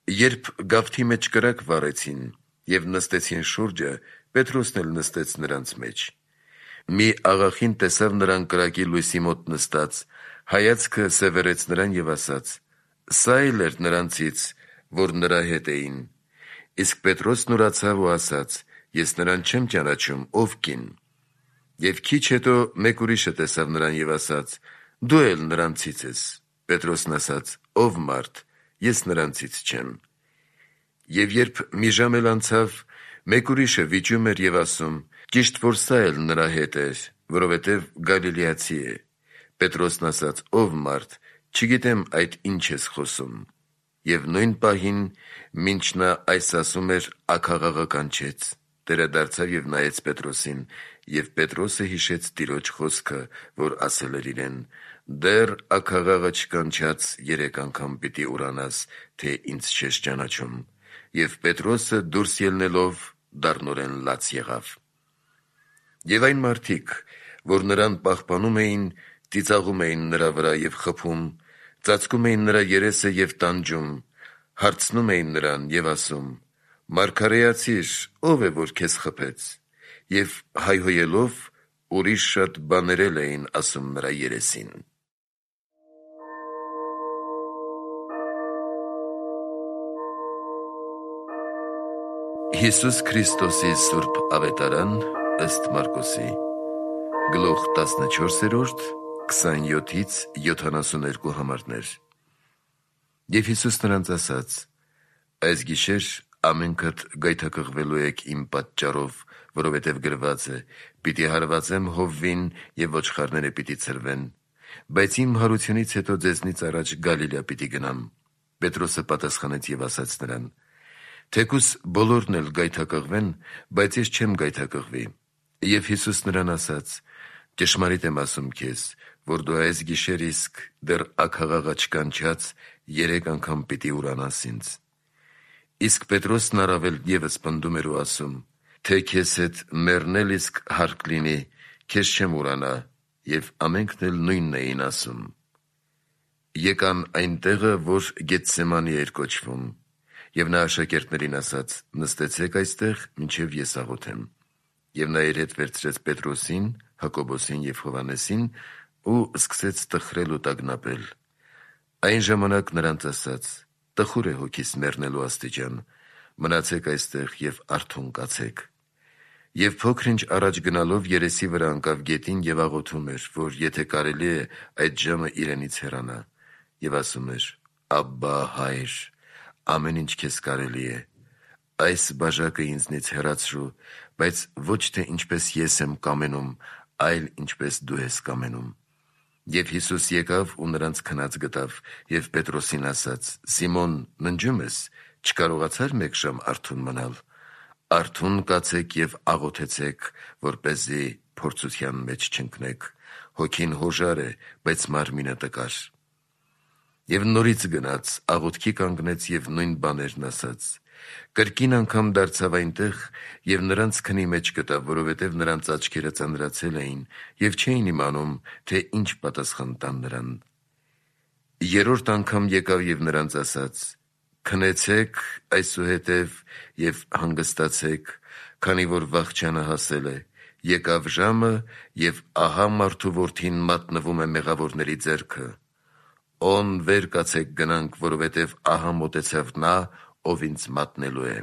Երբ գավթի մեջ կրակ վառեցին և նստեցին շուրջը, Պետրոսն էլ նստեց նրանց մեջ: Մի աղախին տեսավ նրան կրակի լույսի մոտ նստած, հայացքը սևեռեց նրան և ասաց. սա էլ էր նրանցից, որ նրա հետ էին: Իսկ Պետրոսն ուրացավ ու ասաց. ես նրան չեմ ճանաչում, ով կին: Եվ քիչ հետո մեկ ուրիշը տեսավ նրան և ասաց. դու էլ նրանցից ես: Պետրոսն ասաց. ով մարդ, ես նրանցից չեմ: Եվ երբ մի ժամ էլ անցավ, մեկ ուրիշը վիճում էր և ասում. ճիշտ որ սա էլ նրա հետ էր, որովհետև գալիլեացի է: Պետրոսն ասաց. ով մարդ, չգիտեմ այդ ինչ ես խոսում: Եվ նույն պահին, մինչ նա այս ասում էր, աքաղաղը կանչեց: Տերը դարձավ և նայեց Պետրոսին, և Պետրոսը հիշեց Տիրոջ խոսքը, որ ասել էր իրեն. դեռ աքաղաղը չկանչած 3 անգամ պիտի ուրանաս, թե ինձ չես ճանաչում: Եվ Պետրոսը դուրս ելնելով դառնորեն լաց եղավ: Եվ այն մարդիկ, որ նրան պահպանում էին, ծիծաղում էին նրա վրա և խփում, ծածկում էին նրա երեսը և տանջում, հարցնում էին նրան և ասում. «Մարգարեացի՛ր, ո՞վ է, որ քեզ խփեց»: Եվ հայհոյելով ուրիշ շատ բաներ էլ էին ասում նրա երեսին: Հիսուս Քրիստոսի սուրբ Ավետարան ըստ Մարկոսի Գլուխ 14, 27-72 Եվ Հիսուս նրանց ասաց. այս գիշեր ամենքդ գայթակղվելու եք իմ պատճառով, որովհետև գրված է. «Պիտի հարվածեմ հովվին, և ոչխարները պիտի ցրվեն»: Բայց իմ հարությունից հետո ձեզնից առաջ Գալիլյա պիտի գնամ: Պետրոսը պատասխանեց և ասաց նրան. թեկուզ բոլորն էլ գայթակղվեն, բայց ես չեմ գայթակղվի: Եվ Հիսուս նրան ասաց. ճշմարիտ եմ ասում քեզ, որ դու այս գիշեր իսկ դեռ աքաղաղը չկանչած 3 անգամ պիտի ուրանաս ինձ: Իսկ Պետրոսն առավել ևս պնդում էր ու ասում. թե քեզ հետ մեռնել իսկ հարկ լինի, քեզ չեմ ուրանա: Եվ ամենքն էլ նույնն էին ասում: Եկան այն տեղը, որ Գեթսեմանի էր կոչվում: Եվ նա աշակերտներին ասաց. նստեցեք այստեղ, մինչև ես աղոթեմ: Եվ նա իր հետ վերցրեց Պետրոսին, Հակոբոսին և Հովհաննեսին ու սկսեց տխրել ու տագնապել: Այն ժամանակ նրանց ասաց. տխուր է հոգիս մեռնելու աստիճան, մնացեք այստեղ և արթուն կացեք: Եվ փոքր ինչ առաջ գնալով երեսի վրա ընկավ գետին և աղոթում էր, որ եթե կարելի է, այդ ժամը իրենից հեռանա: Եվ ասում էր. «Աբբա, Հա՛յր, ամեն ինչ քեզ կարելի է: Այս բաժակը ինձնից հեռացրու, բայց ոչ թե ինչպես ես եմ կամենում, այլ ինչպես դու ես կամենում»: Եվ Հիսուս եկավ ու նրանց քնած գտավ և Պետրոսին ասաց. «Սիմոն, ննջո՞ւմ ես, չկարողացա՞ր 1 ժամ արթուն մնալ: Արթուն կացեք և աղոթեցեք, որպեսզի փորձության մեջ չընկնեք: Հոգին հոժար է, բայց մարմինը տկար»: Եվ նորից գնաց, աղոթքի կանգնեց և նույն բաներն ասաց: Կրկին անգամ դարձավ այնտեղ և նրանց քնի մեջ գտավ, որովհետև նրանց աչքերը ծանրացել էին և չէին իմանում, թե ինչ պատասխան տան նրան: 3-րդ անգամ եկավ և նրանց ասաց. «Քնեցեք այսուհետև և հանգստացեք, քանի որ վախճանը հասել է: Եկավ ժամը, և ահա մարդու Որդին մատնվում է մեղավորների ձեռքը: Օն վեր կացեք գնանք, որովհետև ահա մոտեցավ նա, ով ինձ մատնելու է»: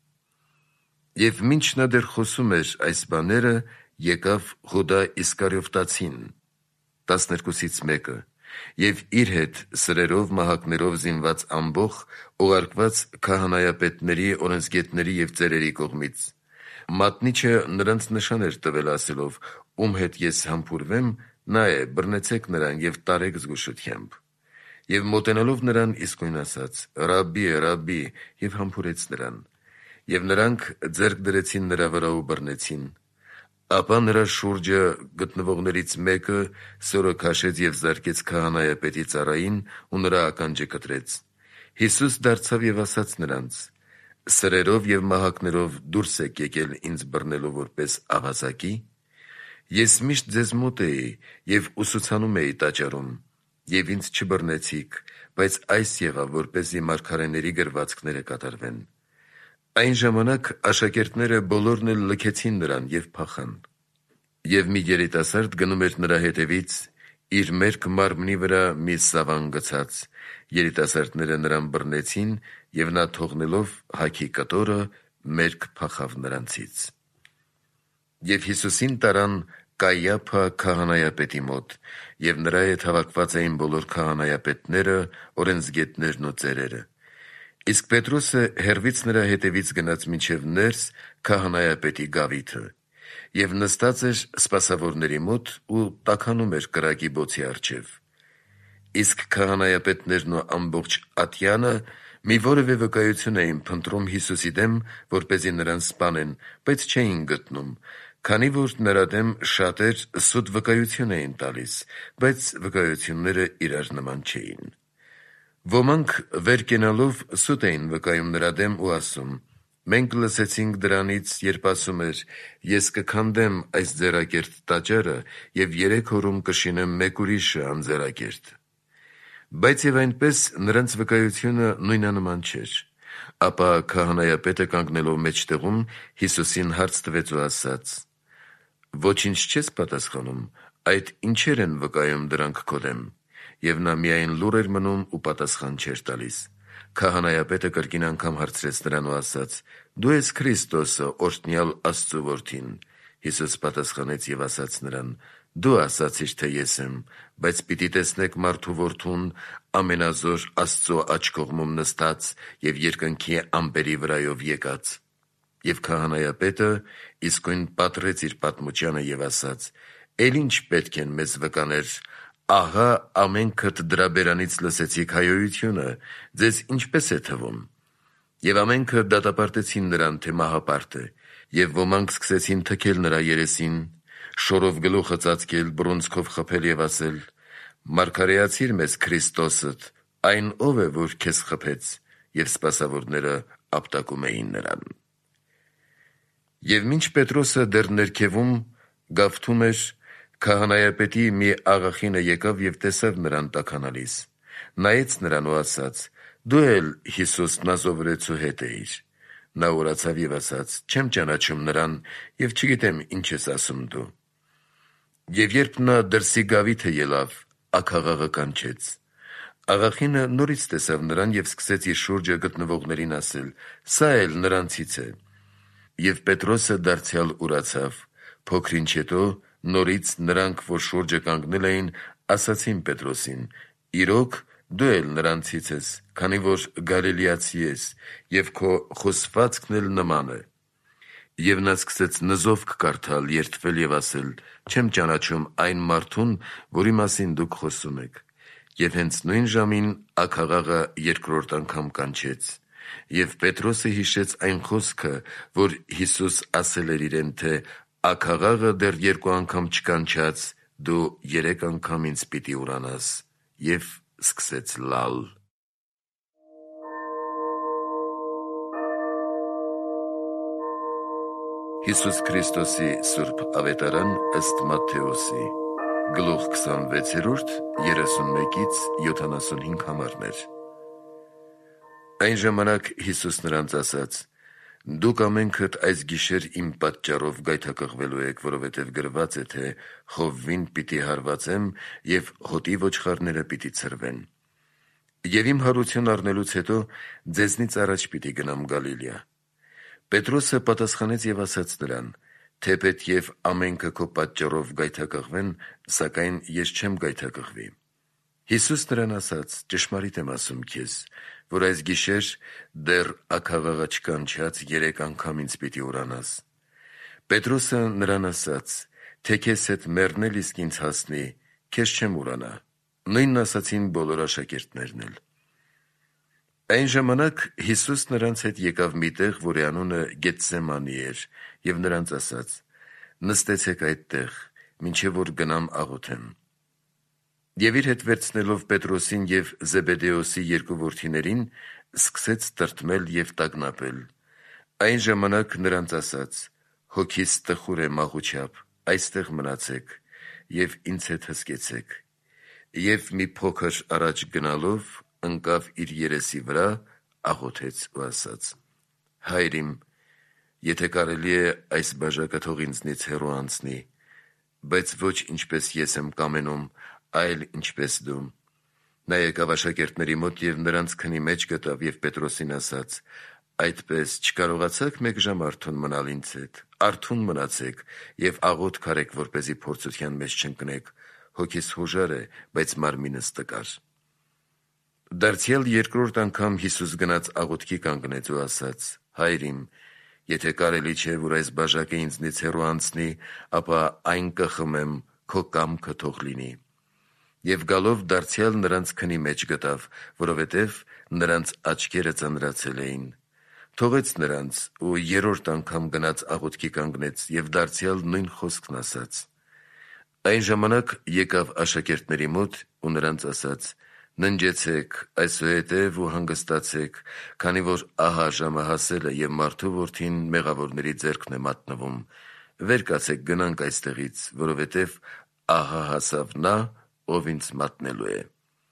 Եվ մինչ նա դեռ խոսում էր այս բաները, եկավ Հուդա Իսկարիովտացին, 12-ից մեկը, և իր հետ սրերով մահակներով զինված ամբոխ, ուղարկված քահանայապետների, օրենսգետների և ծերերի կողմից: Մատնիչը նրանց նշան էր տվել, ասելով. «Ում հետ ես համբուրվեմ, նա է, բռնեցեք նրան և տարեք զգուշությամբ»: Եվ մոտենալով նրան իսկույն ասաց. «Ռաբբի է, Ռաբբի», և համբուրեց նրան: Եվ նրանք ձեռք դրեցին նրա վրա ու բռնեցին: Ապա նրա շուրջը գտնվողներից մեկը սորը քաշեց և զարկեց քահանայապետի ծառային ու նրա ականջը կտրեց: Հիսուս դարձավ և ասաց նրանց. «Սրերով և մահակներով դուրս եք եկել ինձ բռնելու որպես աղաձակի՞: Ես միշտ ձեզ մոտ էի և ուսուցանում էի տաճարում: Եվ ինձ չբռնեցիք, բայց այս եղավ, որպեսզի մարգարեների գրվածքները կատարվեն։ Այն ժամանակ աշակերտները բոլորն էլ լքեցին նրան և փախան։ Եվ մի երիտասարդ գնում էր նրա հետևից, իր մերկ մարմնի վրա մի սավան գցած։ Երիտասարդները նրան բռնեցին, և նա թողնելով հագի կտորը, մերկ փախավ նրանցից։ Եվ Հիսուսին տարան Կայափա քահանայապետի մոտ, և նրա հետ հավաքված էին բոլոր քահանայապետները, օրենսգետներն ու ծերերը։ Իսկ Պետրոսը հեռվից նրա հետևից գնաց մինչև ներս քահանայապետի գավիթը, և նստած էր սպասավորների մոտ ու տաքանում էր կրակի բոցի առջև։ Իսկ քահանայապետներն ու ամբողջ ատյանը մի որևէ վկայություն էին փնտրում Հիսուսի դեմ, որպեսզի նրան սպանեն, բայց չէին գտնում, քանի որ նրա դեմ շատեր սուտ վկայություն էին տալիս, բայց վկայությունները իրար նման չէին։ Ոմանք վեր կենալով սուտ էին վկայում նրա դեմ ու ասում. «Մենք լսեցինք դրանից, երբ ասում էր. «Ես կքանդեմ այս ձեռակերտ տաճարը և 3 օրում կշինեմ մեկ ուրիշը անձեռակերտ»։ Բայց և այնպես նրանց վկայությունը նույնանման չէր։ Ապա քահանայապետը կանգնելով մեջտեղում Հիսուսին հարց տվեց ու ասաց. «Ոչինչ չես պատասխանում, այդ ինչեր են վկայում դրանք քո դեմ»։ Եվ նա միայն լուռ էր մնում ու պատասխան չէր տալիս։ Քահանայապետը կրկին անգամ հարցրեց նրան ու ասաց. «Դու ես Քրիստոսը, օրհնյալ Աստծու Որդին»։ Հիսուս պատասխանեց և ասաց նրան. «Դու ասացիր, թե ես եմ, բայց պիտի տեսնեք մարդու Որդուն ամենազոր Աստծու աջ կողմում նստած և երկնքի ամպերի վրայով եկած»։ Եվ քահանայապետը իսկույն պատռեց իր պատմությանը և ասաց. «Էլ ինչ պետք են մեզ վկաներ, ահա ամենքդ դրա բերանից լսեցիք հայհոյությունը, ձեզ ինչպե՞ս է թվում»։ Եվ ամենքը դատապարտեցին նրան, թե մահապարտ է, և ոմանք սկսեցին թքել նրա երեսին, շորով գլուխը ծածկել, բռունցքով խփել և ասել. «Մարգարեացի՛ր մեզ Քրիստոսդ, այն ո՞վ է, որ քեզ խփեց»։ Եվ սպասավորները ապտակում էին նրան։ Եվ մինչ Պետրոսը դեռ ներքևում գավթում էր, քահանայապետի մի աղախինը եկավ և տեսավ նրան տաքանալիս։ Նայեց նրան ու ասաց. «Դու էլ Հիսուս Նազովրեցու հետ էիր»։ Նա ուրացավ և ասաց. «Չեմ ճանաչում նրան և չգիտեմ ինչ ես ասում դու»։ Եվ երբ նա դրսի գավիթը ելավ, աքաղաղը կանչեց։ Աղախինը նորից տեսավ նրան և սկսեց իր շուրջը գտնվողներին ասել. «Սա էլ նրանցից է»։ Եվ Պետրոսը դարձյալ ուրացավ։ Փոքր-ինչ հետո նորից նրանք, որ շուրջը կանգնել էին, ասացին Պետրոսին. «Իրոք, դու էլ նրանցից ես, քանի որ գալիլեացի ես, և քո խոսվածքն էլ նման է»։ Եվ նա սկսեց նզովք կարդալ, երդվել և ասել. «Չեմ ճանաչում այն մարդուն, որի մասին դուք խոսում եք»։ Եվ հենց նույն ժամին աքաղաղը երկրորդ անգամ կանչեց։ Եվ Պետրոսը հիշեց այն խոսքը, որ Հիսուս ասել էր իրեն, թե «Աքաղաղը դեռ 2 անգամ չկանչած, դու 3 անգամ ինձ պիտի ուրանաս»։ Եվ սկսեց լալ։ Հիսուս Քրիստոսի Սուրբ Ավետարան ըստ Մատթեոսի, գլուխ 26, 31-75 համարներ։ Այն ժամանակ Հիսուս նրանց ասաց. «Դուք ամենքդ այս գիշեր իմ պատճառով գայթակղվելու եք, որովհետև գրված է, թե խովվին պիտի հարվածեմ և հոտի ոչխարները պիտի ցրվեն։ Եվ իմ հարություն առնելուց հետո ձեզնից առաջ պիտի գնամ Գալիլեա»։ Պետրոսը պատասխանեց և ասաց նրան. «Թեպետ և ամենքը քո պատճառով գայթակղվեն, սակայն ես չեմ գայթակղվի»։ Հիսուս նրան ասաց. «Ճշմարիտ եմ ասում քեզ, որ այս գիշեր դեռ աքաղաղը չկանչած 3 անգամ ինձ պիտի ուրանաս»։ Պետրոսը նրան ասաց. «Թե քեզ հետ մեռնել իսկ ինձ հասնի, քեզ չեմ ուրանա»։ Նույնն ասացին բոլոր աշակերտներն էլ։ Այն ժամանակ Հիսուս նրանց հետ եկավ մի տեղ, որի անունը Գեթսեմանի էր, և նրանց ասաց. «Նստեցեք այդտեղ, մինչև որ գնամ աղոթեմ»։ Եվ իր հետ վերցնելով Պետրոսին և Զեբեդեոսի 2 որդիներին, սկսեց տրտմել և տագնապել։ Այն ժամանակ նրանց ասաց. «Հոգիս տխուր է մահու չափ, այստեղ մնացեք և ինձ հետ հսկեցեք»։ Եվ մի փոքր առաջ գնալով ընկավ իր երեսի վրա, աղոթեց ու ասաց. «Հայր իմ, եթե կարելի է, այս բաժակը թող ինձնից հեռու անցնի, բայց ոչ ինչպես ես եմ կամենում, այլ ինչպես դու»։ Նա եկավ աշակերտների մոտ և նրանց քնի մեջ գտավ և Պետրոսին ասաց. «Այդպես չկարողացաք մեկ ժամ արթուն մնալ ինձ հետ, արթուն մնացեք և աղոթք արեք, որպեսզի փորձության մեջ չընկնեք, հոգիս հոժար է, բայց մարմինս տկար»։ Դարձյալ երկրորդ անգամ Հիսուս գնաց աղոթքի կանգնեց ու ասաց. «Հայր իմ, եթե կարելի չէ, որ այս բաժակը ինձնից հեռու անցնի, ապա այն կխմեմ, քո կամքը թող լինի»։ Եվ գալով դարձյալ նրանց քնի մեջ գտավ, որովհետև նրանց աչքերը ծանրացել էին։ Թողեց նրանց ու երրորդ անգամ գնաց աղոթքի կանգնեց և դարձյալ նույն խոսքն ասաց։ Այն ժամանակ եկավ աշակերտների մոտ ու նրանց ասաց. «Ննջեցեք այսուհետև ու հանգստացեք, քանի որ ահա ժամը հասել է և մարդու որդին մեղավորների ձեռքն է մատնվում. վեր կացեք գնանք այստեղից, որովհետև ահա հասավ նա, ով ինձ մատնելու է»։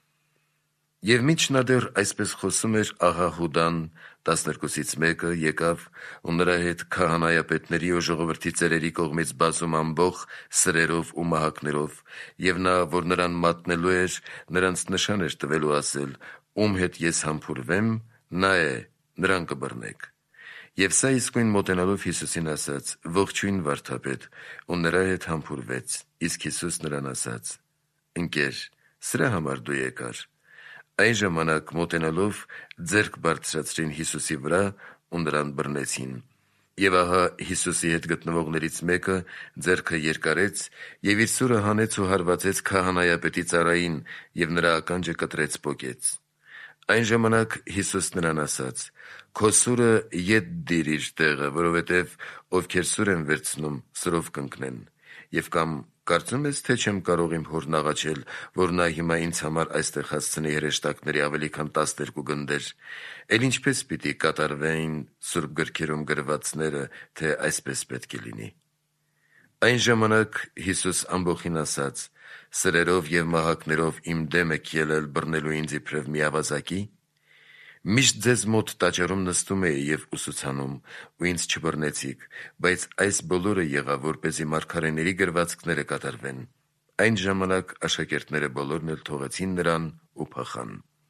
Եվ մինչ նա դեռ այսպես խոսում էր, ահա Հուդան, 12-ից մեկը, եկավ ու նրա հետ քահանայապետների ու ժողովրդի ծերերի կողմից բազում ամբոխ սրերով ու մահակներով, և նա, որ նրան մատնելու էր, նրանց նշան էր տվել ու ասել. «Ում հետ ես համբուրվեմ, նա է, նրան կբռնեք»։ Եվ սա իսկույն մոտենալով Հիսուսին ասաց. «Ողջույն, վարդապետ», ու նրա հետ համբուրվեց։ Իսկ Հիսուս նրան ասաց. «Ընկեր, սրա համար դու եկար»։ Այն ժամանակ մոտենալով ձեռք բարձրացրին Հիսուսի վրա ու նրան բռնեցին։ Եվ ահա Հիսուսի հետ գտնվողներից մեկը ձեռքը երկարեց և իր սուրը հանեց ու հարվածեց քահանայապետի ծառային և նրա ականջը կտրեց պոկեց։ Այն ժամանակ Հիսուս նրան ասաց. «Քո սուրը ետ դիր իր տեղը, որովհետև ովքեր սուր են վերցնում, սրով կընկնեն։ Եվ կամ կարծում ես, թե չեմ կարող իմ Հորն աղաչել, որ նա հիմա ինձ համար այստեղ հասցնի հրեշտակների ավելի քան 12 գնդեր, էլ ինչպես պիտի կատարվեին սուրբ գրքերում գրվածները, թե այսպես պետք է լինի»։ Այն ժամանակ Հիսուս ամբոխին ասաց. «Սրերով և մահակներով իմ դեմ եք ելել բռնելու ինձ իբրև մի ավազակի։ Միշտ ձեզ մոտ տաճարում նստում էի և ուսուցանում, ու ինձ չբռնեցիք, բայց այս բոլորը եղավ, որպեսզի մարգարեների գրվածքները կատարվեն»։ Այն ժամանակ աշակերտները բոլորն էլ թողեցին նրան ու փախան։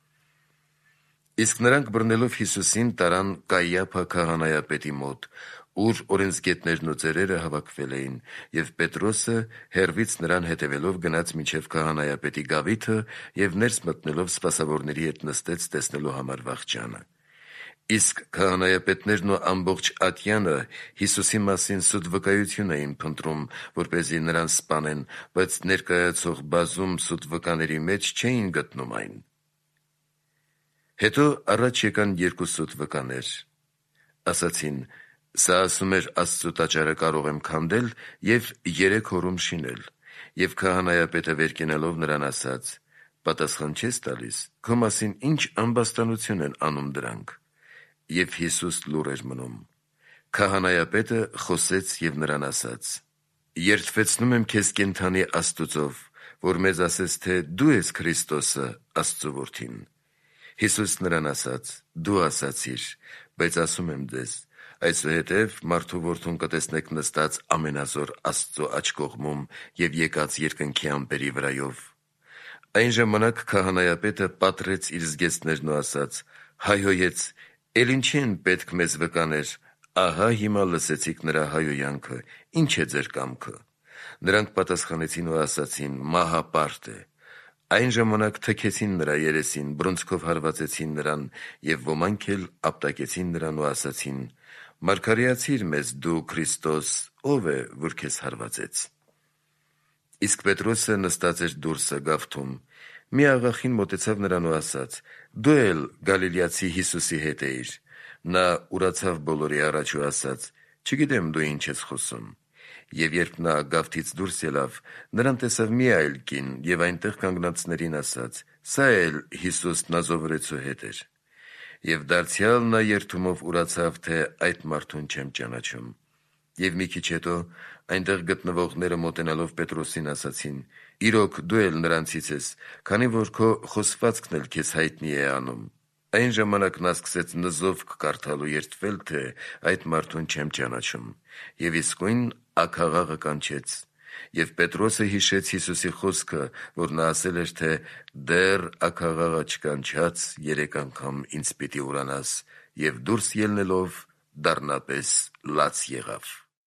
Իսկ նրանք բռնելով Հիսուսին տարան Կայիափա քահանայապետի մոտ, ուր օրենսգետներն ու ծերերը հավաքվել էին, և Պետրոսը հեռվից նրան հետևելով գնաց մինչև քահանայապետի գավիթը և ներս մտնելով սպասավորների հետ նստեց տեսնելու համար վախճանը։ Իսկ քահանայապետներն ու ամբողջ ատյանը Հիսուսի մասին սուտ վկայություն էին փնտրում, որպեսզի նրան սպանեն, բայց ներկայացող բազում սուտ վկաների մեջ չէին գտնում այն։ Հետո առաջ եկան երկու սուտ վկաներ, ասացին. «Սա ասում էր Աստծու տաճարը կարող եմ քանդել և 3 օրում շինել»։ Եվ քահանայապետը վեր կենալով նրան ասաց. «Պատասխան չես տալիս, քո մասին ինչ ամբաստանություն են անում դրանք»։ Եվ Հիսուս լուռ էր մնում։ Քահանայապետը խոսեց և նրան ասաց. «Երդվեցնում եմ քեզ կենդանի Աստուծով, որ մեզ ասես, թե դու ես Քրիստոսը, Աստծու Որդին»։ Հիսուս նրան ասաց. «Դու ասացիր, բայց ասում եմ ձեզ. այսուհետև մարդու որդուն կտեսնեք նստած ամենազոր Աստծու աջ կողմում և եկած երկնքի ամպերի վրայով»։ Այն ժամանակ քահանայապետը պատռեց իր զգեստներն ու ասաց. հայհոյեց. «Էլ ինչի են պետք մեզ վկաներ, ահա հիմա լսեցիք նրա հայհոյանքը, ի՞նչ է ձեր կամքը»։ Նրանք պատասխանեցին ու ասացին. «Մահապարտ է»։ Այն ժամանակ թքեցին նրա երեսին, բռունցքով հարվածեցին նրան և ոմանք էլ ապտակեցին նրան ու ասացին. «Մարգարեացի՛ր մեզ դու, Քրիստոս, ո՞վ է, որ քեզ հարվածեց»։ Իսկ Պետրոսը նստած էր դուրսը գավթում։ Մի աղախին մոտեցավ նրան ու ասաց. «Դու էլ Գալիլեացի Հիսուսի հետ էիր»։ Նա ուրացավ բոլորի առաջ ու ասաց. «Չգիտեմ դու ինչ ես խոսում»։ Եվ երբ նա գավթից դուրս ելավ, նրան տեսավ մի այլ կին և այնտեղ կանգնածներին ասաց. «Սա էլ Հիսուս Նազովրեցու հետ էր»։ Եվ դարձյալ նա երդումով ուրացավ, թե այդ մարդուն չեմ ճանաչում։ Եվ մի քիչ հետո այնտեղ գտնվողները մոտենալով Պետրոսին ասացին. «Իրոք դու էլ նրանցից ես, քանի որ քո խոսվածքն էլ քեզ հայտնի է անում»։ Այն ժամանակ նա սկսեց նզովք կարդալ ու երդվել, թե այդ մարդուն չեմ ճանաչում, եւ իսկույն աքաղաղը կանչեց։ Եվ Պետրոսը հիշեց Հիսուսի խոսքը, որ նա ասել էր, թե «Դեռ աքաղաղը չկանչած 3 անգամ ինձ պիտի ուրանաս», եւ դուրս ելնելով դառնապես լաց եղավ։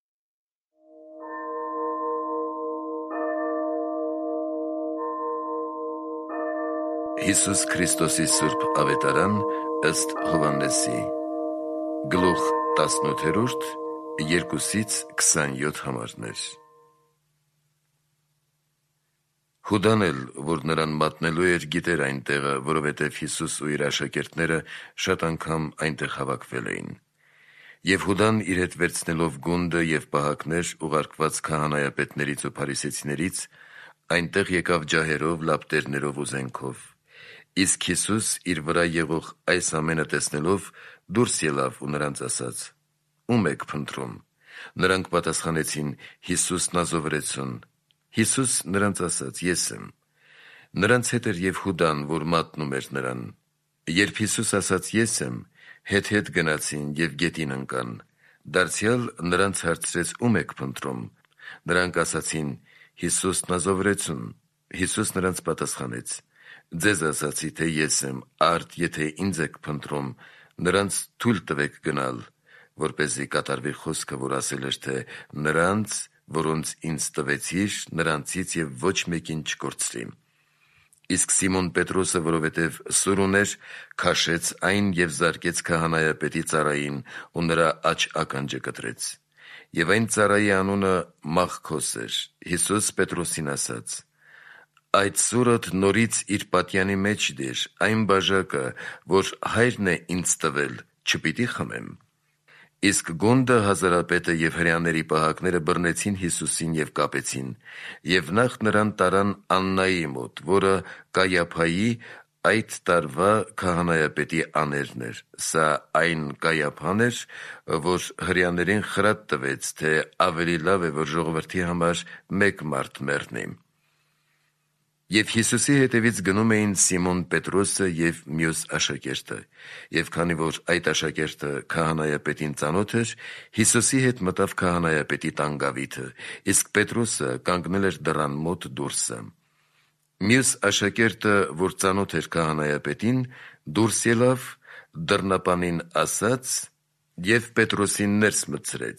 Հիսուս Քրիստոսի Սուրբ Ավետարան ըստ Հովհաննեսի Գլուխ 18, 2-27 համարներ։ Հուդան էլ, որ նրան մատնելու էր, գիտեր այն տեղը, որովհետև Հիսուս ու իր աշակերտները շատ անգամ այնտեղ հավաքվել էին։ Եվ Հուդան իր հետ վերցնելով գունդը և պահակներ ուղարկված քահանայապետներից ու փարիսեցիներից, այնտեղ եկավ ջահերով, լապտերներով ու զենքով։ Իսկ Հիսուս իր վրա եղող այս ամենը տեսնելով դուրս ելավ ու նրանց ասաց. «Ո՞ւմ եք փնտրում»։ Նրանք պատասխանեցին. «Հիսուս Նազովրեցուն»։ Հիսուս նրանց ասաց. «Ես եմ»։ Նրանց հետ էր և Հուդան, որ մատնում էր նրան։ Երբ Հիսուս ասաց. «Ես եմ», հետ գնացին և գետին ընկան։ Դարձյալ նրանց հարցրեց. «Ո՞ւմ եք փնտրում»։ Նրանք ասացին. «Հիսուս Նազովրեցուն»։ Հիսուս նրանց պատասխանեց. «Ձեզ ասացի, թե ես եմ, արդ եթե ինձ եք փնտրում, նրանց թույլ տվեք գնալ, որպեսզի կատարվի խոսքը, որ ասել էր, թե նրանց, որոնց ինձ տվեցիր, նրանցից և ոչ մեկին չկորցրի»։ Իսկ Սիմոն Պետրոսը, որովհետև սուր ուներ, քաշեց այն և զարկեց քահանայապետի ծառային ու նրա աջ ականջը կտրեց։ Եվ այն ծառայի անունը Մաղքոս էր։ Հիսուս Պետրոսին ասաց. «Այդ սուրդ նորից իր պատյանի մեջ դիր, այն բաժակը, որ Հայրն է ինձ տվել, չպիտի խմեմ»։ Իսկ գունդը, հազարապետը և հրեաների պահակները բռնեցին Հիսուսին և կապեցին, և նախ նրան տարան Աննայի մոտ, որը Կայափայի այդ տարվա քահանայապետի աներն էր։ Սա այն Կայափան էր, որ հրեաներին խրատ տվեց, թե ավելի լավ է, որ ժողովրդի համար մեկ մարդ մեռնի։ Եվ Հիսուսի հետևից գնում էին Սիմոն Պետրոսը և մյուս աշակերտը։ Եվ քանի որ այդ աշակերտը քահանայապետին ծանոթ էր, Հիսուսի հետ մտավ քահանայապետի տան գավիթը, իսկ Պետրոսը կանգնել էր դռան մոտ դուրսը։ Մյուս աշակերտը, որ ծանոթ էր քահանայապետին, դուրս ելավ, դռնապանին ասաց և Պետրոսին ներս մտցրեց։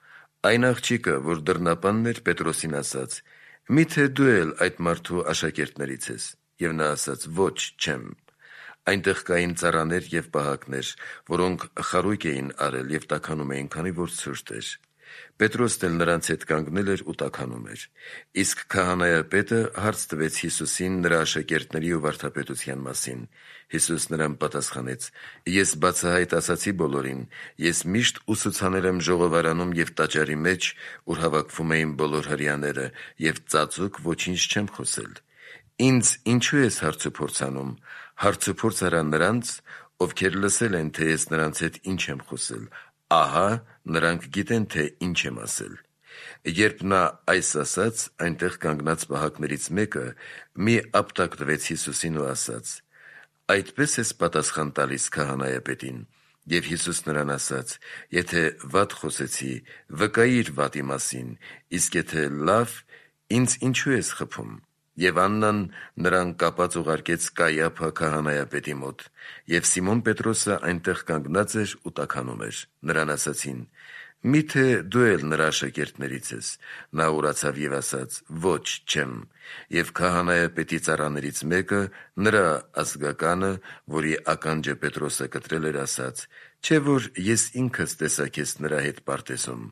Այն աղջիկը, որ դռնապանն էր, Պետրոսին ասաց. «Մի՞թե դու էլ այդ մարդու աշակերտներից ես»։ Եվ նա ասաց. «Ոչ, չեմ»։ Այնտեղ կային ծառաներ և պահակներ, որոնք խարույկ էին արել և տաքանում էին, քանի որ ցուրտ էր։ Պետրոսն էլ նրանց հետ կանգնել էր ու տաքանում էր։ Իսկ քահանայապետը հարց տվեց Հիսուսին նրա աշակերտների ու վարդապետության մասին։ Հիսուս նրան պատասխանեց. «Ես բացահայտ ասացի բոլորին, ես միշտ ուսուցանել եմ ժողովարանում և տաճարի մեջ, ուր հավաքվում էին բոլոր հրեաները, և ծածուկ ոչինչ չեմ խոսել։ Ինձ ինչու ես հարցուփորձ անում։ Հարցուփորձ արա նրանց, ովքեր լսել են, թե ես նրանց հետ ինչ եմ խոսել։ Ահա նրանք գիտեն, թե ինչ եմ ասել»։ Երբ նա այս ասաց, այնտեղ կանգնած պահակներից մեկը մի ապտակ տվեց Հիսուսին ու ասաց. «Այդպե՞ս ես պատասխան տալիս քահանայապետին»։ Եվ Հիսուս նրան ասաց. «Եթե վատ խոսեցի, վկայիր վատի մասին, իսկ եթե լավ, ինձ ինչու ես խփում»։ Եվ Աննան նրան կապած ուղարկեց Կայափա քահանայապետի մոտ։ Եվ Սիմոն Պետրոսը այնտեղ կանգնած էր ու տաքանում էր։ Նրան ասացին. «Մի՞թե դու էլ նրա աշակերտներից ես»։ Նա ուրացավ և ասաց. «Ոչ, չեմ»։ Եվ քահանայապետի ծառաներից մեկը, նրա ազգականը, որի ականջը Պետրոսը կտրել էր, ասաց. «Չէ՞ որ ես ինքս տեսա քեզ նրա հետ պարտեզում»։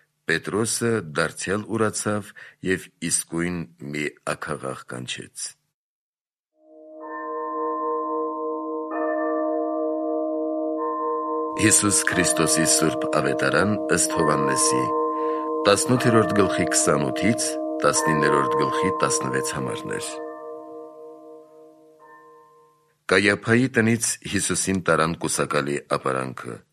Պետրոսը դարձյալ ուրացավ և իսկույն մի աքաղաղ կանչեց։ Հիսուս Քրիստոսի Սուրբ Ավետարան ըստ Հովհաննեսի 18-րդ գլխի 28-ից 19-րդ գլխի 16 համարներ։ Կայափայի տնից Հիսուսին տարան կուսակալի ապարանքը։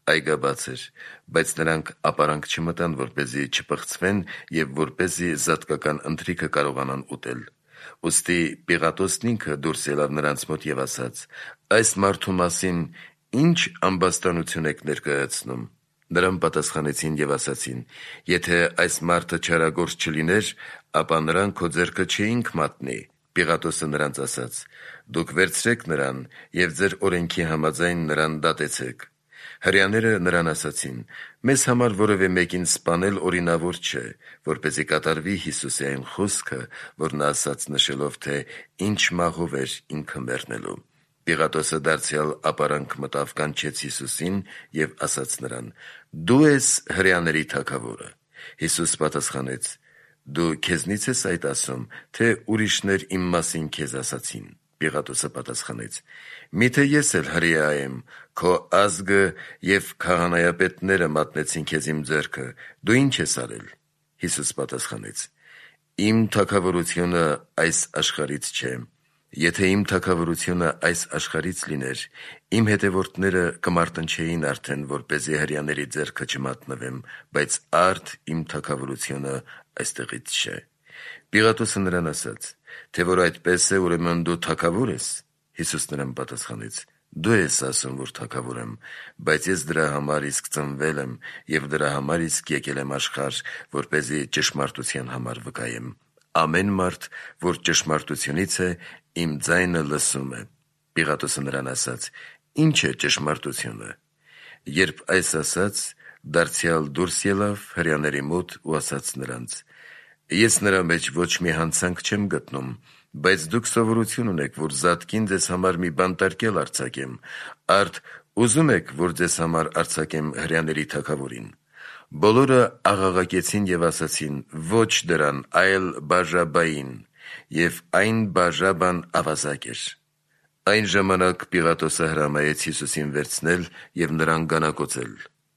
այգաբաց էր, բայց նրանք ապարանք չմտան, որպեսզի չպղծվեն և որպեսզի զատկական ընթրիքը կարողանան ուտել։ Ուստի Պիղատոսն ինքը դուրս ելավ նրանց մոտ և ասաց. «Այս մարդու մասին ի՞նչ ամբաստանություն եք ներկայացնում»։ Նրան պատասխանեցին և ասացին. «Եթե այս մարդը չարագործ չլիներ, ապա նրան քո ձեռքը չէինք մատնի»։ Պիղատոսը նրանց ասաց. «Դուք վերցրեք նրան և ձեր օրենքի համաձայն նրան դատեցեք»։ Հրեաները նրան ասացին. «Մեզ համար որևէ մեկին սպանել օրինավոր չէ, որպեսզի կատարվի Հիսուսի այն խոսքը, որ նա ասաց նշելով, թե ինչ մահով էր ինքը մեռնելու»։ Պիղատոսը դարձյալ ապարանք մտավ, կանչեց Հիսուսին և ասաց նրան. «Դու ես հրեաների թագավորը»։ Հիսուս պատասխանեց. «Դու քեզնի՞ց ես այդ ասում, թե ուրիշներ իմ մասին քեզ ասացին»։ Պիղատոսը պատասխանեց. «Միթե ես էլ հրեա եմ, քո ազգը և քահանայապետները մատնեցին քեզ իմ ձեռքը, դու ի՞նչ ես արել»։ Հիսուս պատասխանեց. «Իմ թագավորությունը այս աշխարհից չէ։ Եթե իմ թագավորությունը այս աշխարհից լիներ, իմ հետևորդները կմարտնչեին արդեն, որպեսզի հրեաների ձեռքը չմատնվեմ, բայց արդ իմ թագավորությունը այստեղից չէ»։ Պիղատոսը նրան ասաց. «Թե որ այդպես է, ուրեմն դու թագավոր ես»։ Հիսուս նրան պատասխանեց. «Դու ես ասում, որ թագավոր եմ, բայց ես դրա համար իսկ ծնվել եմ և դրա համար իսկ եկել եմ աշխարհ, որպեսզի ճշմարտության համար վկայեմ։ Ամեն մարդ, որ ճշմարտությունից է, իմ ձայնը լսում է»։ Պիղատոսը նրան ասաց. «Ի՞նչ է ճշմարտությունը»։ Երբ այս ասաց, դարձյալ դուրս ելավ հրեաների մոտ ու ասաց նրանց. «Ես նրա մեջ ոչ մի հանցանք չեմ գտնում, բայց դուք սովորություն ունեք, որ զատկին ձեզ համար մի բանտարկյալ արձակեմ, արդ ուզում եք, որ ձեզ համար արձակեմ հրեաների թագավորին»։ Բոլորը աղաղակեցին և ասացին. «Ոչ դրան, այլ Բաժաբային»։ Եվ այն Բաժաբան ավազակ էր։ Այն ժամանակ Պիղատոսը հրամայեց Հիսուսին վերցնել և նրան գանակոծել։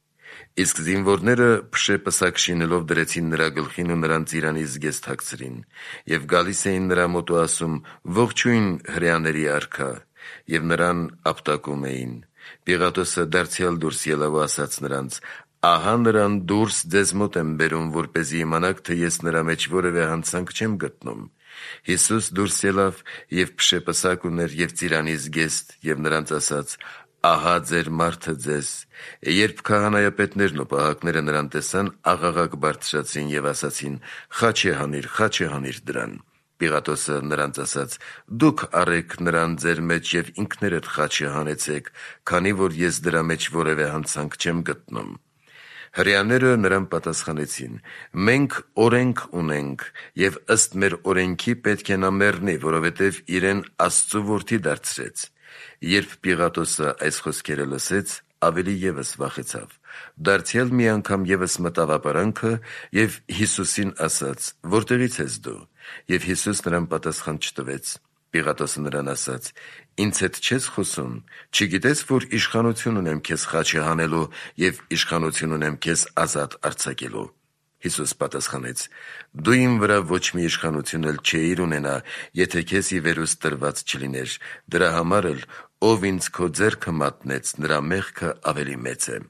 Իսկ զինվորները փշե պսակ շինելով դրեցին նրա գլխին ու նրան ծիրանի զգեստ հագցրին։ Եվ գալիս էին նրա մոտ ու ասում. «Ողջույն հրեաների արքա», և նրան ապտակում էին։ Պիղատոսը դարձյալ դուրս ելավ ու ասաց նրանց. «Ահա նրան դուրս ձեզ մոտ եմ բերում, որպեսզի իմանաք, թե ես նրա մեջ որևէ հանցանք չեմ գտնում»։ Հիսուս դուրս ելավ և փշե պսակ ուներ և ծիրանի զգեստ և նրանց ասաց. «Ահա ձեր մարդը ձեզ»։ Երբ քահանայապետներն ու պահակները նրան տեսան, աղաղակ բարձրացրին և ասացին. «Խաչ է հանիր դրան»։ Պիղատոսը նրանց ասաց. «Դուք առեք նրան ձեր մեջ և ինքներդ խաչը հանեցեք, քանի որ ես դրա մեջ որևէ հանցանք չեմ գտնում»։ Հրեաները նրան պատասխանեցին. «Մենք օրենք ունենք, և ըստ մեր օրենքի պետք է նա մեռնի, որովհետև իրեն Աստծու որդի դարձրեց»։ Երբ Պիղատոսը այս խոսքերը լսեց, ավելի ևս վախեցավ։ Դարձյալ մի անգամ ևս մտավ ապարանքը և Հիսուսին ասաց. «Որտեղից ես դու»։ Եվ Հիսուս նրան պատասխան չտվեց։ Պիղատոսը նրան ասաց. «Ինձ հետ չե՞ս խոսում, չգիտես, որ իշխանություն ունեմ քեզ խաչը հանելու և իշխանություն ունեմ քեզ ազատ արձակելու»։ Հիսուս պատասխանեց. «Դու իմ վրա ոչ մի իշխանություն էլ չէիր ունենա, եթե քեզ ի վերուստ տրված չլիներ, դրա համար էլ ով ինձ քո ձեռքը մատնեց, նրա մեղքը ավելի մեծ է»։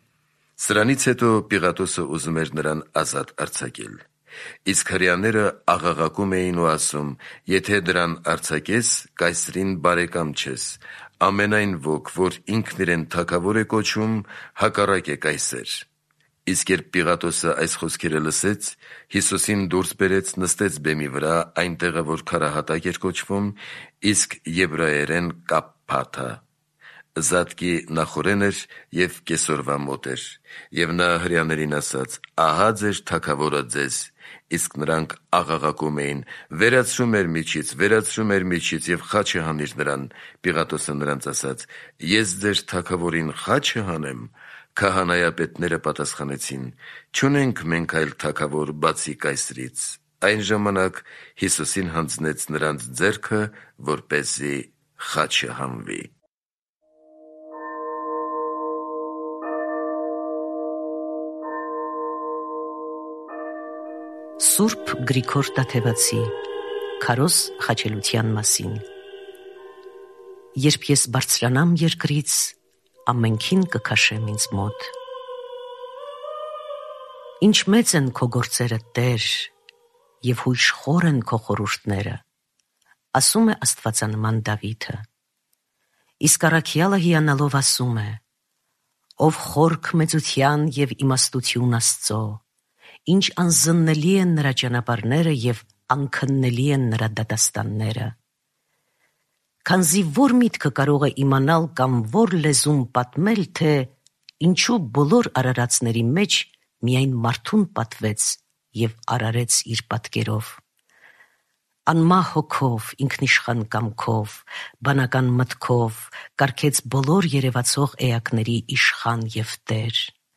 Սրանից հետո Պիղատոսը ուզում էր նրան ազատ արձակել։ Իսկ հրեաները աղաղակում էին ու ասում. «Եթե դրան արձակես, Կայսրին բարեկամ չես, ամենայն ոք, որ ինքն իրեն թագավոր է կոչում, հակառակ է Կայսեր»։ Իսկ երբ Պիղատոսը այս խոսքերը լսեց, Հիսուսին դուրս բերեց, նստեց բեմի վրա, այնտեղը, որ Քարահատակ էր կոչվում, իսկ եբրայերեն Կափփաթա։ Զատկի նախօրեն էր և կեսօրվա մոտ էր։ Եվ նա հրեաներին ասաց. «Ահա ձեր թագավորը ձեզ»։ Իսկ նրանք աղաղակում էին. «Վերացրու մեր միջից և խաչը հանիր նրան»։ Պիղատոսը նրանց ասաց. «Ես ձեր թագավորին խաչը հանեմ»։ Քահանայապետները պատասխանեցին. «Չունենք մենք այլ թագավոր բացի Կայսրից»։ Այն ժամանակ Հիսուսին հանձնեց նրանց ձեռքը, որպեսզի խաչը հանվի։ Սուրբ Գրիգոր Տաթևացի Քարոզ խաչելության մասին։ Երբ ես բարձրանամ երկրից, ամենքին կքաշեմ ինձ մոտ։ Ինչ մեծ են քո գործերը, Տեր, և հույժ խոր են քո խորհուրդները, ասում է աստվածանման Դավիթը։ Իսկ առաքյալը հիանալով ասում է. ով խորք մեծության և իմաստություն Աստծո, ինչ անզննելի են նրա ճանապարհները և անքննելի են նրա դատաստանները։ Քանզի որ միտքը կարող է իմանալ կամ որ լեզուն պատմել, թե ինչու բոլոր արարածների մեջ միայն մարդուն պատվեց և արարեց իր պատկերով։ Անմահ հոգով, ինքնիշխան կամքով, բանական մտքով կարգեց բոլոր երևացող էակների իշխան և Տեր։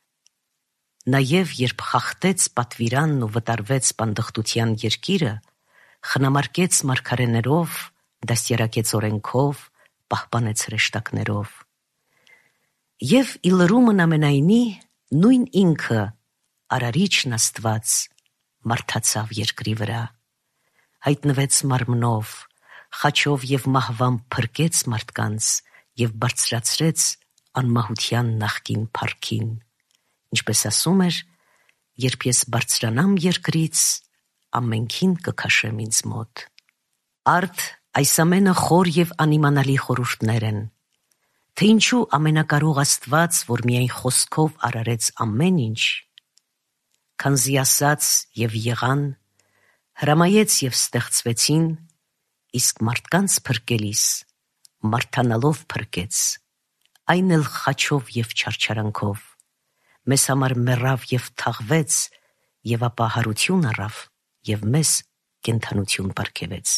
Նաև երբ խախտեց պատվիրանն ու վտարվեց պանդխտության երկիրը, խնամարկեց մարգարեներով, դաստիարակեց օրենքով, պահպանեց հրեշտակներով։ Եվ ի լրումն ամենայնի նույն ինքը, Արարիչն Աստված, մարդացավ երկրի վրա, հայտնվեց մարմնով, խաչով և մահվամբ փրկեց մարդկանց և բարձրացրեց անմահության նախկին փառքին, ինչպես ասում էր. «Երբ ես բարձրանամ երկրից, ամենքին կքաշեմ ինձ մոտ»։ Արդ այս ամենը խոր և անիմանալի խորհուրդներ են, թե ինչու ամենակարող Աստված, որ միայն խոսքով արարեց ամեն ինչ, քանզի ասաց և եղան, հրամայեց և ստեղծվեցին, իսկ մարդկանց փրկելիս մարդանալով փրկեց, այն էլ խաչով և չարչարանքով, մեզ համար մեռավ և թաղվեց, և ապա հարություն առավ և մեզ կենդանություն պարգևեց։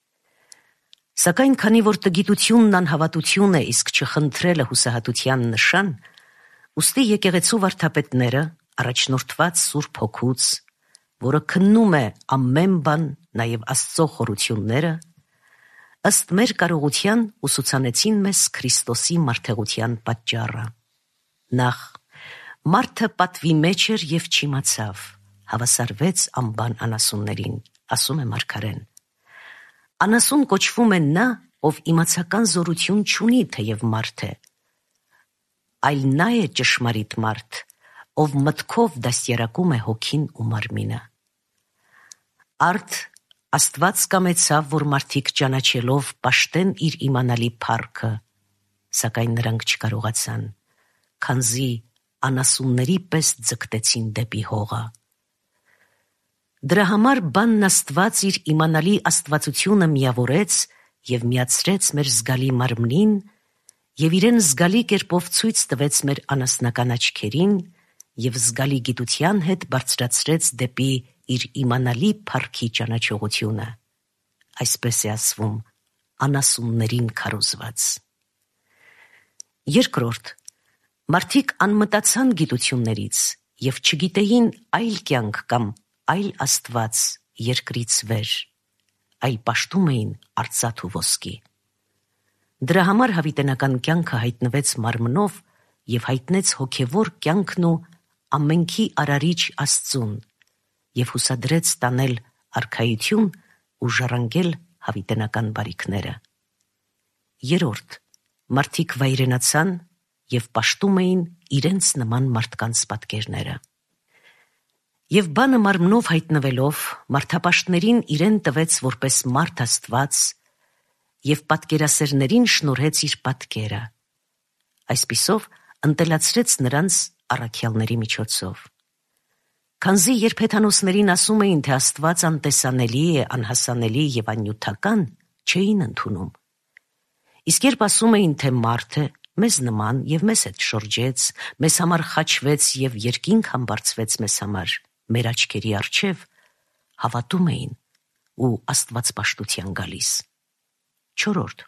Սակայն քանի որ տգիտությունն անհավատություն է, իսկ չխնդրելը հուսահատության նշան, ուստի եկեղեցու վարդապետները, առաջնորդված Սուրբ Հոգուց, որը քննում է ամեն բան, նաև Աստծո խորությունները, ըստ մեր կարողության ուսուցանեցին մեզ Քրիստոսի մարդեղության պատճառը։ Նախ, մարդը պատվի մեջ էր և չիմացավ, հավասարվեց անբան անասուններին, ասում է մարգարեն։ Անասուն կոչվում է նա, ով իմացական զորություն չունի, թեև մարդ է, այլ նա է ճշմարիտ մարդ, ով մտքով դաստիարակում է հոգին ու մարմինը։ Արդ Աստված կամեցավ, որ մարդիկ ճանաչելով պաշտեն իր իմանալի փառքը, սակայն նրանք չկարողացան, քանզի անասունների պես ձգտեցին դեպի հողը։ Դրա համար բանն Աստված իր իմանալի աստվածությունը միավորեց և միացրեց մեր զգալի մարմնին և իրեն զգալի կերպով ցույց տվեց մեր անասնական աչքերին և զգալի գիտության հետ բարձրացրեց դեպի իր իմանալի փառքի ճանաչողությունը, այսպես է ասվում, անասուններին քարոզված։ Երկրորդ, մարդիկ անմտացան գիտություններից և չգիտեին այլ կյանք կամ այլ Աստված երկրից վեր, այլ պաշտում էին արծաթ ու ոսկի։ Դրա համար հավիտենական կյանքը հայտնվեց մարմնով և հայտնեց հոգևոր կյանքն ու ամենքի արարիչ Աստծուն և հուսադրեց տանել արքայություն ու ժառանգել հավիտենական բարիքները։ Երրորդ, մարդիկ վայրենացան և պաշտում էին իրենց նման մարդկանց պատկերները։ Եվ բանը մարմնով հայտնվելով, մարդապաշտներին իրեն տվեց որպես մարդ Աստված և պատկերասերներին շնորհեց իր պատկերը, այսպիսով ընտելացրեց նրանց առաքյալների միջոցով։ Քանզի երբ հեթանոսներին ասում էին, թե Աստված անտեսանելի է, անհասանելի և աննյութական, չէին ընդունում։ Իսկ երբ ասում էին, թե մարդ է, մեզ նման և մեզ հետ շրջեց, մեզ համար խաչվեց և երկինք համբարձվեց մեզ համար, մեր աչքերի առջև, հավատում էին ու աստվածպաշտության գալիս։ Չորրորդ,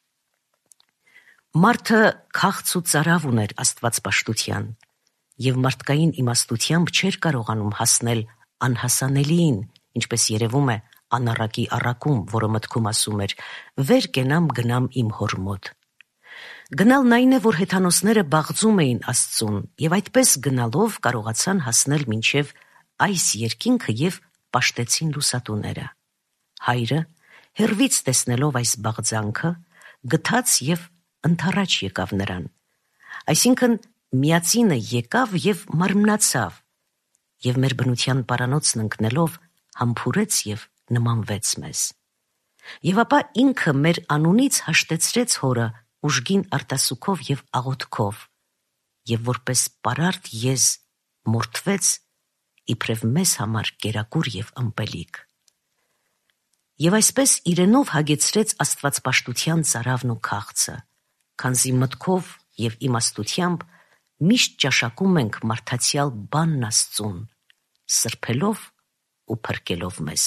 մարդը քաղց ու ծարավ ուներ աստվածպաշտության և մարդկային իմաստությամբ չէր կարողանում հասնել անհասանելիին, ինչպես երևում է անառակի առակում, որը մտքում ասում էր. «Վեր կենամ գնամ իմ հոր մոտ»։ Գնալն այն է, որ հեթանոսները բաղձում էին Աստծուն և այդպես գնալով կարողացան հասնել մինչև այս երկինքը և պաշտեցին լուսատուները։ Հայրը, հեռվից տեսնելով այս բաղձանքը, գթաց և ընդառաջ եկավ նրան։ Այսինքն միածինը եկավ և մարմնացավ, և մեր բնության պարանոցն ընկնելով համբուրեց և նմանվեց մեզ։ Եվ ապա ինքը մեր անունից հաշտեցրեց հորը ուժգին արտասուքով և աղոթքով, և որպես պարարտ եզ մորթվեց իբրև մեզ համար կերակուր և ըմպելիք։ Եվ այսպես իրենով հագեցրեց աստվածպաշտության ծարավն ու քաղցը, քանզի մտքով և իմաստությամբ միշտ ճաշակում ենք մարդացյալ բանն Աստծուն, սրբելով ու փրկելով մեզ։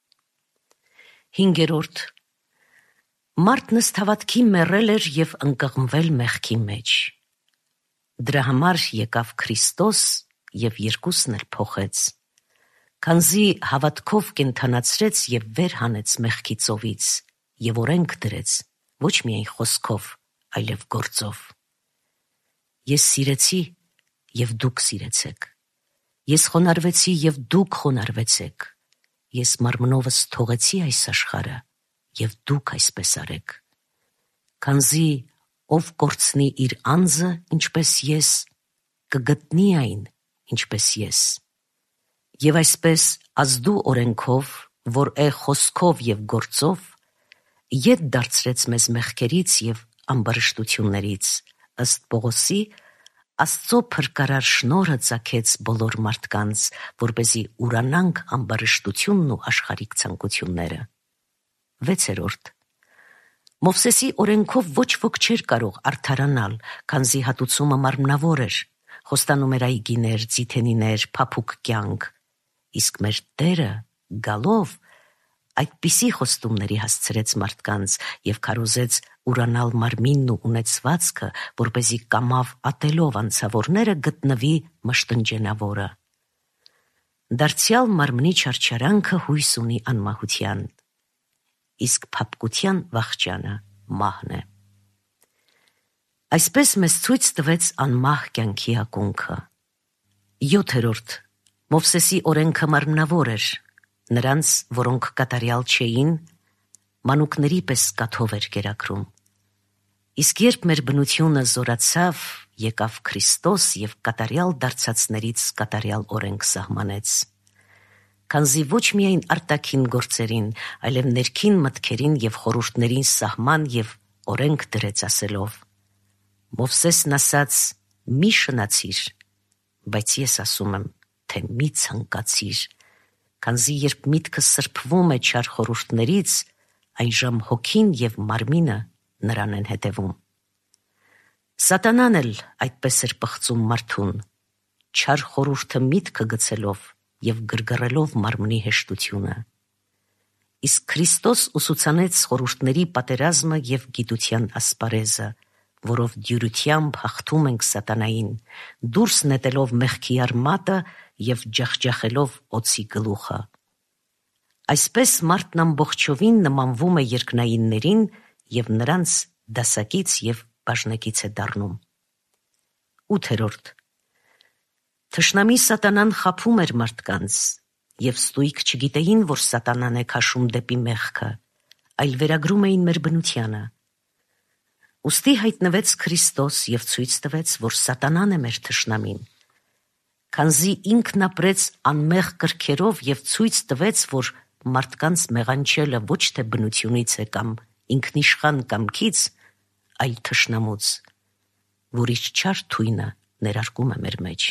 5. Մարդն ըստ հավատքի մեռել էր և ընկղմվել մեղքի մեջ։ Դրա համար եկավ Քրիստոս և երկուսն էլ փոխեց, քանզի հավատքով կենդանացրեց և վեր հանեց մեղքի ծովից և օրենք դրեց, ոչ միայն խոսքով, այլև գործով։ Ես սիրեցի, և դուք սիրեցեք։ Ես խոնարհվեցի, և դուք խոնարհվեցեք։ Ես մարմնովս թողեցի այս աշխարհը, և դուք այսպես արեք։ Քանզի ով կորցնի իր անձը, ինչպես ես, կգտնի այն, ինչպես ես։ Եվ այսպես ազդու օրենքով, որ է խոսքով և գործով, ետ դարձրեց մեզ մեղքերից և ամբարշտություններից, ըստ Պողոսի, Աստծո փրկարար շնորհը ծագեց բոլոր մարդկանց, որպեսզի ուրանանք ամբարշտությունն ու աշխարհիկ ցանկությունները։ 6. Մովսեսի օրենքով ոչ ոք չէր կարող արդարանալ, քանզի հատուցումը մարմնավոր էր, խոստանում էր այգիներ, ձիթենիներ, փափուկ կյանք, իսկ մեր Տերը գալով այդպիսի խոստումների հասցրեց մարդկանց և քարոզեց ուրանալ մարմինն ու ունեցվածքը, որպեսզի կամավ ատելով անցավորները գտնվի մշտնջենավորը։ Դարձյալ մարմնի չարչարանքը հույս ունի անմահության, իսկ փափկության վախճանը մահն է։ Այսպես մեզ ցույց տվեց անմահ կյանքի ակունքը։ 7. Մովսեսի օրենքը մարմնավոր էր, նրանց, որոնք կատարյալ չէին, մանուկների պես կաթով էր կերակրում։ Իսկ երբ մեր բնությունը զորացավ, եկավ Քրիստոս և կատարյալ դարձածներից կատարյալ օրենք սահմանեց։ Քանզի ոչ միայն արտաքին գործերին, այլև ներքին մտքերին և խորհուրդներին սահման և օրենք դրեց ասելով. Մովսեսն ասաց. «Մի շնացիր», բայց ես ասում եմ, թե մի ցանկացիր, քանզի երբ միտքը սրբվում է չար խորհուրդներից, այժմ հոգին և մարմինը նրան են հետևում։ Սատանան էլ այդպես էր պղծում մարդուն, չար խորհուրդը միտքը գցելով և գրգռելով մարմնի հեշտությունը։ Իսկ Քրիստոս ուսուցանեց խորհուրդների պատերազմը և գիտության ասպարեզը, որով դյուրությամբ հաղթում ենք սատանային, դուրս նետելով մեղքի արմատը և ջախջախելով օձի գլուխը։ Այսպես մարդն ամբողջովին նմանվում է երկնայիններին և նրանց դասակից և բաժնեկից է դառնում։ 8. Թշնամի սատանան խաբում էր մարդկանց, և ստույգ չգիտեին, որ սատանան է քաշում դեպի մեղքը, այլ վերագրում էին մեր բնությանը։ Ուստի հայտնվեց Քրիստոս և ցույց տվեց, որ սատանան է մեր թշնամին, քանզի ինքն ապրեց անմեղ կրքերով և ցույց տվեց, որ մարդկանց մեղանչելը ոչ թե բնությունից է կամ ինքնիշխան կամքից, այլ թշնամուց, որ իր չար թույնը ներարկում է մեր մեջ։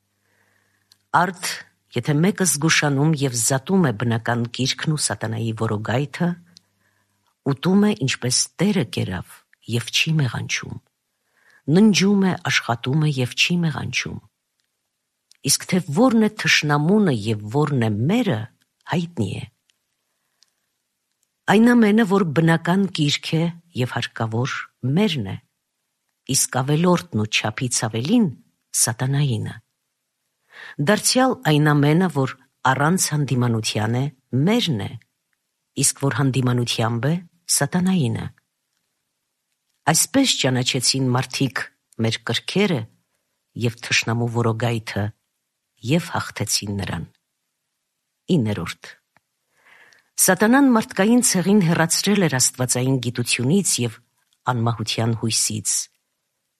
Արդ, եթե մեկը զգուշանում և զատում է բնական կիրքն ու սատանայի որոգայթը, ուտում է, ինչպես Տերը կերավ, և չի մեղանչում, ննջում է, աշխատում է և չի մեղանչում։ Իսկ թե որն է թշնամունը և որն է մերը, հայտնի է։ Այն ամենը, որ բնական կիրք է և հարկավոր, մերն է, իսկ ավելորդն ու չափից ավելին սատանայինը։ Դարձյալ այն ամենը, որ առանց հանդիմանության է, մերն է, իսկ որ հանդիմանությամբ է, սատանայինը։ Այսպես ճանաչեցին մարդիկ մեր կրքերը և թշնամու որոգայթը և հաղթեցին նրան։ 9. Սատանան մարդկային ցեղին հեռացրել էր աստվածային գիտությունից և անմահության հույսից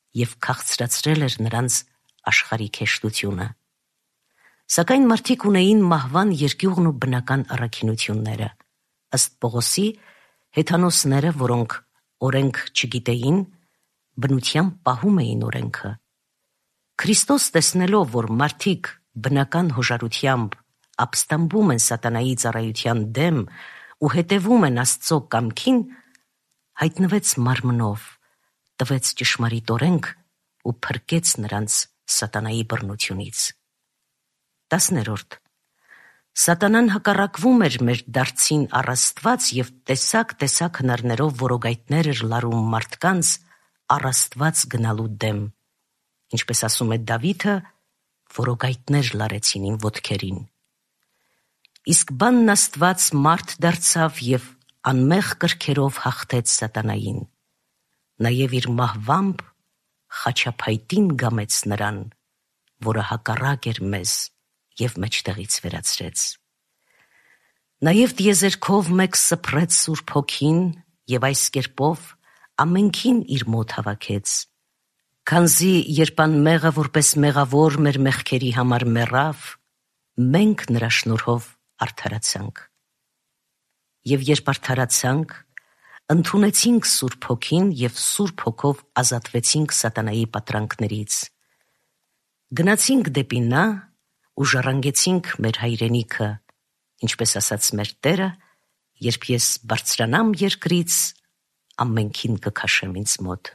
և քաղցրացրել էր նրանց աշխարհիկ հեշտությունը։ Սակայն մարդիկ ունեին մահվան երկյուղն ու բնական առաքինությունները։ Ըստ Պողոսի, հեթանոսները, որոնք օրենք չգիտեին, բնությամբ պահում էին օրենքը։ Քրիստոս, տեսնելով, որ մարդիկ բնական հոժարությամբ ապստամբում են սատանայի ծառայության դեմ ու հետևում են Աստծո կամքին, հայտնվեց մարմնով, տվեց ճշմարիտ օրենք ու փրկեց նրանց սատանայի բռնությունից։ 10. Սատանան հակառակվում էր մեր դարձին առ Աստված և տեսակ հնարներով որոգայթներ էր լարում մարդկանց առ Աստված գնալու դեմ, ինչպես ասում է Դավիթը, որոգայթներ լարեցին իմ ոտքերին։ Իսկ բանն Աստված մարդ դարձավ և անմեղ կրքերով հաղթեց սատանային, նաև իր մահվամբ խաչափայտին գամեց նրան, որը հակառակ էր մեզ և մեջտեղից վերացրեց։ Նաև տիեզերքով մեկ սփռեց Սուրբ Հոգին և այս կերպով ամենքին իր մոտ հավաքեց, քանզի երբ անմեղը որպես մեղավոր մեր մեղքերի համար մեռավ, մենք նրա շնորհով արդարացանք։ Եվ երբ արդարացանք, ընդունեցինք Սուրբ Հոգին և Սուրբ Հոգով ազատվեցինք սատանայի պատրանքներից։ Գնացինք դեպի նա ու ժառանգեցինք մեր հայրենիքը, ինչպես ասաց մեր Տերը, երբ ես բարձրանամ երկրից, ամենքին կքաշեմ ինձ մոտ։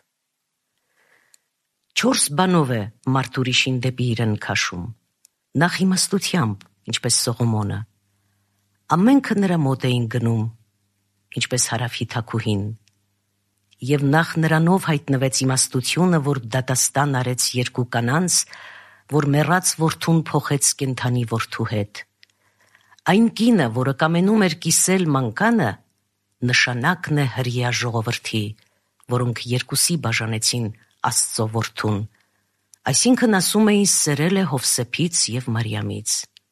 4 բանով է մարդ ուրիշին դեպի իրեն քաշում. նախ իմաստությամբ, ինչպես Սողոմոնը, ամենքը նրա մոտ էին գնում, ինչպես Հարավի թագուհին, և նախ նրանով հայտնվեց իմաստությունը, որ դատաստան արեց 2 կանանց, որ մեռած որդուն փոխեց կենդանի որդու հետ։ Այն կինը, որը կամենում էր կիսել մանկանը, նշանակն է հրեա ժողովրդի, որոնք 2-ի բաժանեցին Աստծո որդուն, այսինքն ասում էին սերել է Հովսեփից և Մարիամից։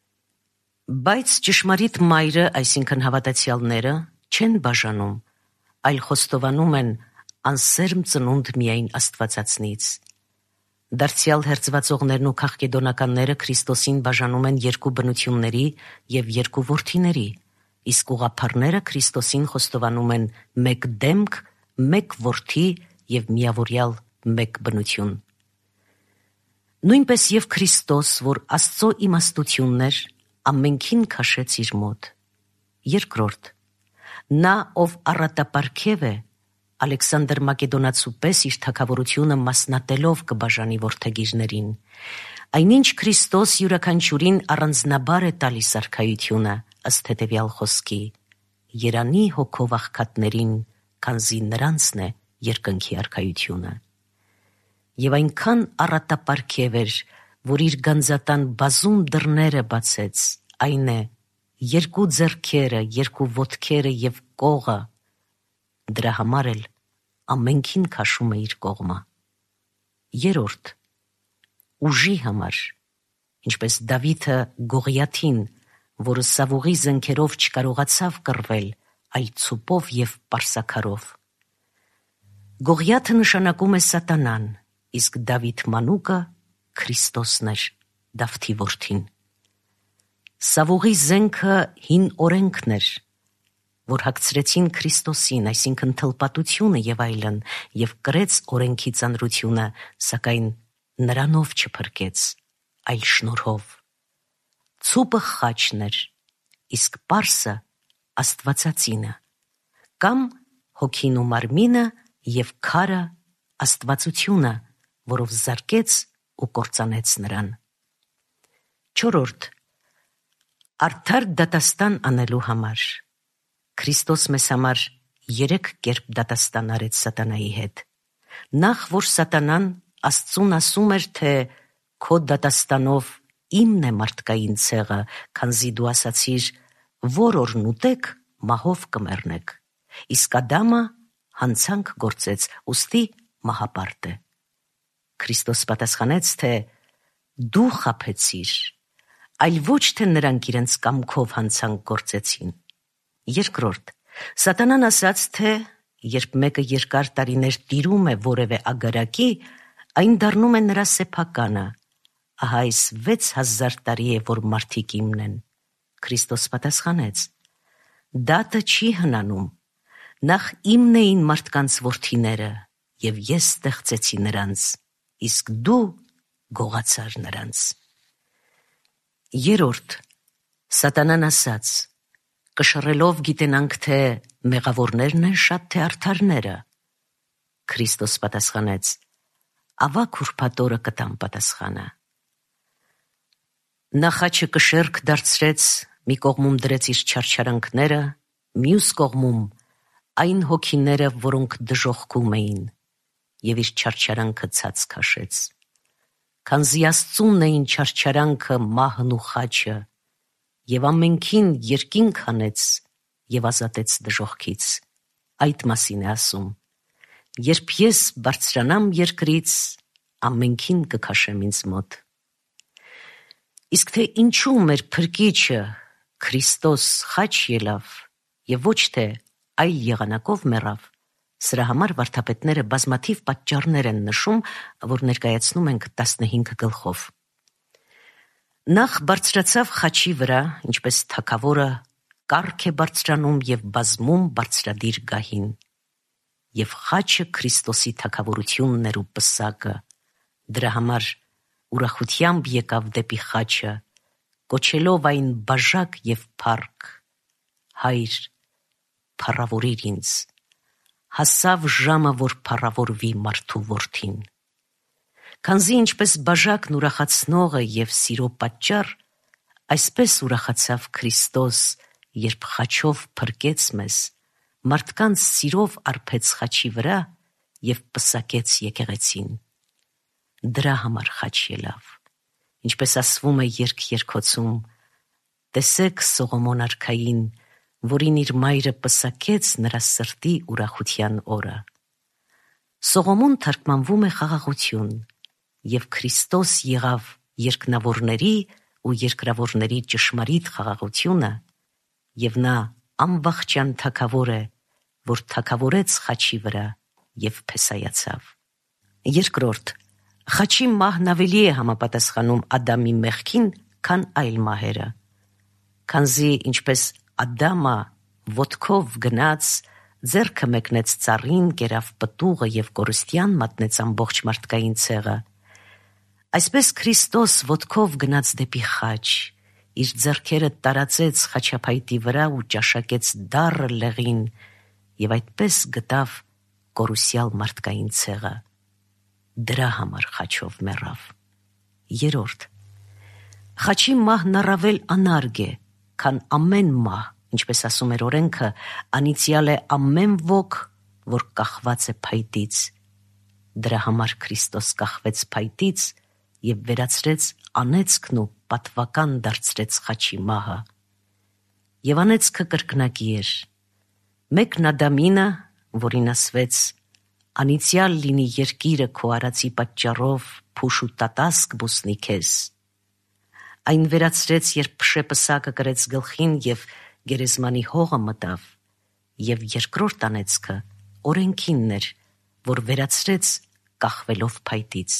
Բայց ճշմարիտ մայրը, այսինքն հավատացյալները, չեն բաժանում, այլ խոստովանում են անսերմ ծնունդ միայն Աստվածածնից։ Դարձյալ հերձվածողներն ու քաղկեդոնականները Քրիստոսին բաժանում են 2 բնությունների և 2 որդիների, իսկ ուղղափառները Քրիստոսին խոստովանում են 1 դեմք, 1 որդի և միավորյալ 1 բնություն։ Նույնպես և Քրիստոս, որ Աստծո իմաստությունն էր, ամենքին քաշեց իր մոտ։ 2. Նա, ով առատապարգև է, Ալեքսանդր Մակեդոնացու պես իր թագավորությունը մասնատելով կբաժանի որդեգիրներին, այնինչ Քրիստոս յուրաքանչյուրին առանձնաբար է տալիս արքայությունը, ըստ հետևյալ խոսքի. «Երանի հոգով աղքատներին, քանզի նրանցն է երկնքի արքայությունը»։ Եվ այնքան առատապարգև էր, որ իր գանձատան բազում դռները բացեց, այն է 2 ձեռքերը, 2 ոտքերը և կողը, դրա համար էլ ամենքին քաշում է իր կողմը։ 3. Ուժի համար, ինչպես Դավիթը Գողիաթին, որը սավուղի զենքերով չկարողացավ կռվել, այլ ցուպով և պարսաքարով։ Գողիաթը նշանակում է սատանան, իսկ Դավիթ մանուկը Քրիստոսն էր, Դավթի որդին։ Սավուղի զենքը հին օրենքն էր, որ հագցրեցին Քրիստոսին, այսինքն թլպատությունը և այլն, և կրեց օրենքի ծանրությունը, սակայն նրանով չփրկեց, այլ շնորհով։ Ցուպը խաչն էր, իսկ պարսը Աստվածածինը, կամ հոգին ու մարմինը և քարը Աստվածությունը, որով զարկեց ու կործանեց նրան։ 4. Արդար դատաստան անելու համար։ Քրիստոս մեզ համար 3 կերպ դատաստան արեց սատանայի հետ։ Նախ, որ սատանան Աստծուն ասում էր, թե «Քո դատաստանով իմն է մարդկային ցեղը, քանզի դու ասացիր, որ օրն ուտեք, մահով կմեռնեք»։ Իսկ Ադամը հանցանք գործեց, ուստի մահապարտ է։ Քրիստոս պատասխանեց, թե «Դու խաբեցիր, այլ ոչ թե նրանք իրենց կամքով հանցանք գործեցին»։ 2. Սատանան ասաց, թե երբ մեկը երկար տարիներ տիրում է որևէ ագարակի, Այն դառնում է նրա սեփականը։ Ահա այս 6000 տարի է, որ մարդիկ իմն են։ Քրիստոս պատասխանեց. դատը չի հնանում, նախ իմն էին մարդկանց որդիները, և ես ստեղծեցի նրանց, իսկ դու գողացար նրանց։ Երորդ, Սատանան ասաց. կշռելով գիտենանք, թե մեղավորներն են շատ, թե արդարները։ Քրիստոս պատասխանեց. ավագ ուրբաթ օրը կտամ պատասխանը։ Նա խաչը կշեռք դարձրեց, մի կողմում դրեց իր չարչարանքները, մյուս կողմում այն հոգիները, որոնք դժոխքում էին, և իր չարչարանքը ցած քաշեց։ Քանզի Աստծունն էին չարչարանքը, մահն ու խաչը, և ամենքին երկինք հանեց և ազատեց դժոխքից։ Այդ մասին է ասում. երբ ես բարձրանամ երկրից, ամենքին կքաշեմ ինձ մոտ։ Իսկ թե ինչու մեր փրկիչը Քրիստոս խաչ ելավ և ոչ թե այլ եղանակով մեռավ, սրա համար վարդապետները բազմաթիվ պատճառներ են նշում, որ ներկայացնում ենք 15 գլխով։ Նախ բարձրացավ խաչի վրա, ինչպես թագավորը կառք է բարձրանում և բազմում բարձրադիր գահին։ Եվ խաչը Քրիստոսի թագավորությունն էր ու պսակը, դրա համար ուրախությամբ եկավ դեպի խաչը, կոչելով այն բաժակ և փառք. Հայր, փառավորիր ինձ, հասավ ժամը, որ փառավորվի մարդու որդին։ Քանզի ինչպես բաժակն ուրախացնող է և սիրո պատճառ, այսպես ուրախացավ Քրիստոս, երբ խաչով փրկեց մեզ, մարդկանց սիրով արբեց խաչի վրա և պսակեց եկեղեցին։ Դրա համար խաչ ելավ, ինչպես ասվում է երգերգոցում. տեսեք Սողոմոն արքային, որին իր մայրը պսակեց նրա սրտի ուրախության օրը։ Սողոմոն թարգմանվում է խաղաղություն, և Քրիստոս եղավ երկնավորների ու երկրավորների ճշմարիտ խաղաղությունը, և նա անվախճան թագավոր է, որ թագավորեց խաչի վրա և փեսայացավ։ Երկրորդ, խաչի մահն ավելի է համապատասխանում Ադամի մեղքին, քան այլ մահերը։ Քանզի ինչպես Ադամը ոտքով գնաց, ձեռքը մեկնեց ծառին, կերավ պտուղը և կորստյան մատնեց ամբողջ մարդկային ցեղը, այսպես Քրիստոս ոտքով գնաց դեպի խաչ, իր ձեռքերը տարածեց խաչափայտի վրա ու ճաշակեց դառը լեղին և այդպես գտավ կորուսյալ մարդկային ցեղը։ Դրա համար խաչով մեռավ։ Երորդ, խաչի մահն առավել անարգ է, քան ամեն մահ, ինչպես ասում էր օրենքը, անիծյալ է ամեն ոք, որ կախված է փայտից։ Դրա համար Քրիստոս կախվեց փայտից և վերացրեց անեծքն ու պատվական դարձրեց խաչի մահը։ Եվ անեծքը կրկնակի էր. մեկն Ադամինը, որին ասվեց. անիծյալ լինի երկիրը քո արածի պատճառով, փուշ ու տատասկ բուսնի քեզ։ Այն վերացրեց, երբ փշեպսակը կրեց գլխին և գերեզմանի հողը մտավ, և երկրորդ անեծքը օրենքինն էր, որ վերացրեց կախվելով փայտից։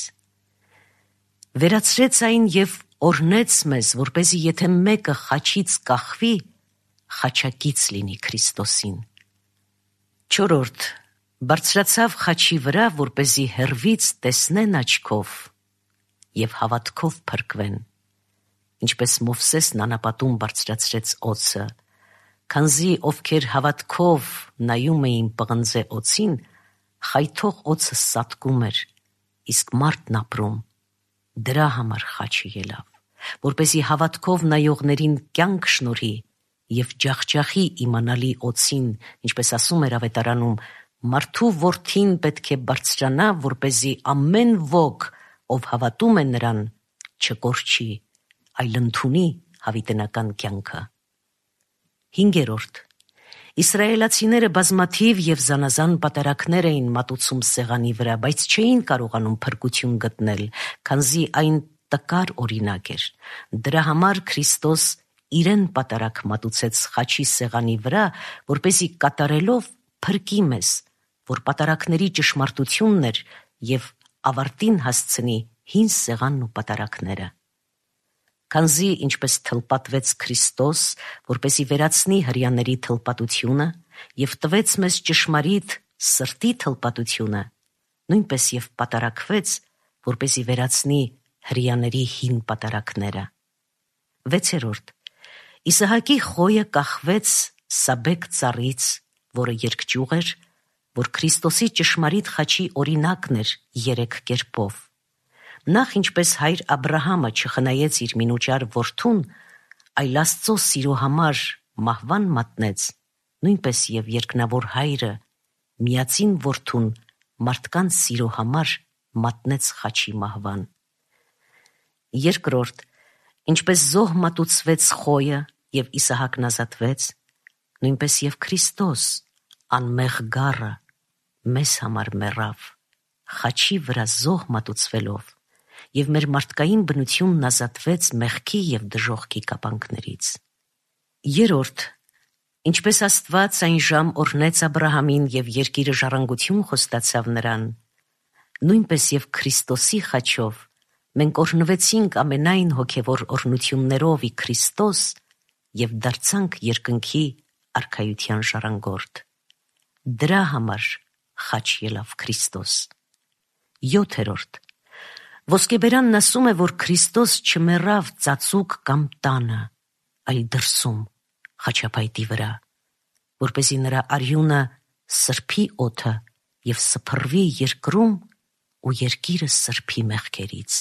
Վերացրեց այն և օրհնեց մեզ, որպեսզի եթե մեկը խաչից կախվի, խաչակից լինի Քրիստոսին։ Չորրորդ, բարձրացավ խաչի վրա, որպեսզի հեռվից տեսնեն աչքով և հավատքով փրկվեն, ինչպես Մովսեսն անապատում բարձրացրեց օձը, քանզի ովքեր հավատքով նայում էին պղնձե օձին, խայթող օձը սատկում էր, իսկ մարդն ապրում։ Դրա համար խաչը ելավ, որպեսզի հավատքով նայողներին կյանք շնորհի և ջախջախի իմանալի օձին, ինչպես ասում էր ավետարանում. մարդու որդին պետք է բարձրանա, որպեսզի ամեն ոք, ով հավատում է նրան, չկորչի, այլ ընդունի հավիտենական կյանքը։ Հինգերորդ, իսրայելացիները բազմաթիվ և զանազան պատարագներ էին մատուցում սեղանի վրա, բայց չէին կարողանում փրկություն գտնել, քանզի այն տկար օրինակ էր։ Դրա համար Քրիստոս իրեն պատարագ մատուցեց խաչի սեղանի վրա, որպեսզի կատարելով փրկի մեզ, որ պատարագների ճշմարտությունն էր և ավարտին հասցնի հին սեղանն ու պատարակները։ Քանզի ինչպես թլպատվեց Քրիստոս, որպեսզի վերացնի հրեաների թլպատությունը և տվեց մեզ ճշմարիտ սրտի թլպատությունը, նույնպես և պատարակվեց, որպեսզի վերացնի հրեաների հին պատարակները։ 6. Իսահակի խոյը կախվեց Սաբեկ ծառից, որը երկճյուղ էր, որ Քրիստոսի ճշմարիտ խաչի օրինակն էր 3 կերպով։ Նախ ինչպես հայր Աբրահամը չխնայեց իր մինուճար որդուն, այլ Աստծո սիրո համար մահվան մատնեց, նույնպես և երկնավոր հայրը միածին որդուն մարդկանց սիրո համար մատնեց խաչի մահվան։ 2. Ինչպես զոհ մատուցվեց խոյը և Իսահակն ազատվեց, նույնպես և Քրիստոս անմեղ գառը մեզ համար մեռավ, խաչի վրա զոհ մատուցվելով, և մեր մարդկային բնությունն ազատվեց մեղքի և դժոխքի կապանքներից։ 3. Ինչպես Աստված այն ժամ օրհնեց Աբրահամին և երկիրը ժառանգություն խոստացավ նրան, նույնպես և Քրիստոսի խաչով մենք օրհնվեցինք ամենայն հոգևոր օրհնություններով ի Քրիստոս և դարձանք երկնքի արքայության ժառանգորդ։ Դրա համար խաչ ելավ Քրիստոս։ 7. Ոսկեբերանն ասում է, որ Քրիստոս չմեռավ ծածուկ կամ տանը, այլ դրսում, խաչափայտի վրա, որպեսզի նրա արյունը սրբի օդը և սփռվի երկրում ու երկիրը սրբի մեղքերից։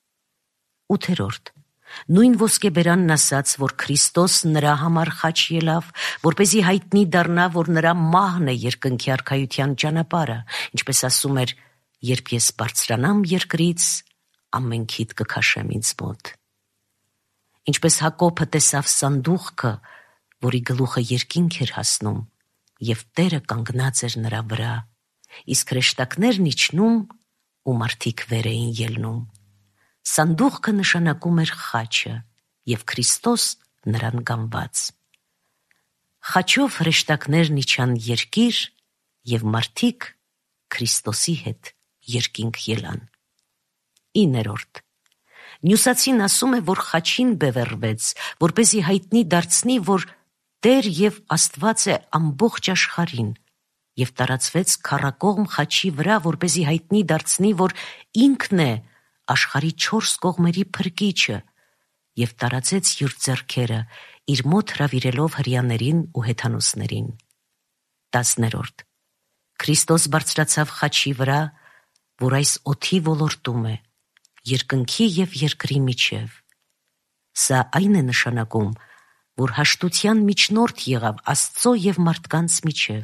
8. Նույն ոսկեբերանն ասաց, որ Քրիստոս նրա համար խաչ ելավ, որպեսզի հայտնի դառնա, որ նրա մահն է երկնքի արքայության ճանապարհը, ինչպես ասում էր. «Երբ ես բարձրանամ երկրից, ամենքիդ կքաշեմ ինձ մոտ»։ Ինչպես Հակոբը տեսավ սանդուղքը, որի գլուխը երկինք էր հասնում, և Տերը կանգնած էր նրա վրա, իսկ հրեշտակներն իջնում ու մարդիկ վեր էին ելնում։ Սանդուղքը նշանակում էր խաչը և Քրիստոս նրան գանված։ Խաչով հրեշտակներն իջան երկիր և մարդիկ Քրիստոսի հետ երկինք ելան։ 9. Մյուսացին ասում է, որ խաչին բևեռվեց, որպեսզի հայտնի դարձնի, որ Տեր և Աստված է ամբողջ աշխարհին, և տարածվեց քառակողմ խաչի վրա, որպեսզի հայտնի դարձնի, որ ինքն է աշխարհի 4 կողմերի փրկիչը, և տարածեց իր ձեռքերը, իր մոտ հրավիրելով հրեաներին ու հեթանոսներին։ 10. Քրիստոս բարձրացավ խաչի վրա, որ այս օդի ոլորտում է, երկնքի և երկրի միջև։ Սա այն է նշանակում, որ հաշտության միջնորդ եղավ Աստծո և մարդկանց միջև։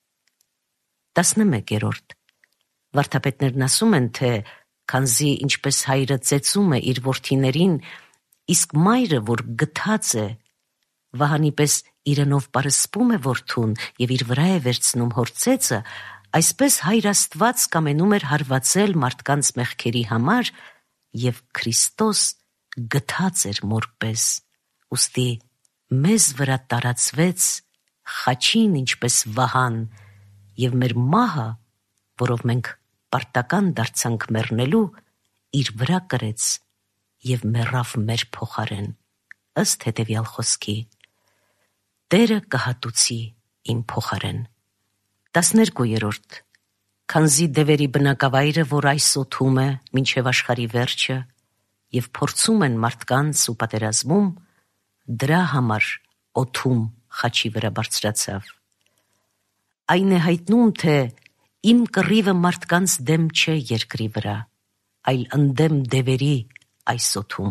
11. Վարդապետներն ասում են, թե քանզի ինչպես հայրը ծեծում է իր որդիներին, իսկ մայրը, որ գթած է, վահանի պես իրենով պարսպում է որդուն և իր վրա է վերցնում հոր ծեծը, այսպես հայր Աստված կամենում էր հարվածել մարդկանց մեղքերի համար, և Քրիստոս գթած էր մոր պես, ուստի մեզ վրա տարածվեց խաչին ինչպես վահան, և մեր մահը, որով մենք պարտական դարձանք մեռնելու, իր վրա կրեց և մեռավ մեր փոխարեն, ըստ հետևյալ խոսքի. Տերը կհատուցի իմ փոխարեն։ 12. Քանզի դևերի բնակավայրը, որ այս օդում է մինչև աշխարհի վերջը, և փորձում են մարդկանց ու պատերազմում, դրա համար օդում խաչի վրա բարձրացավ։ Այն է հայտնում, թե իմ կռիվը մարդկանց դեմ չէ երկրի վրա, այլ ընդդեմ դևերի այս օդում։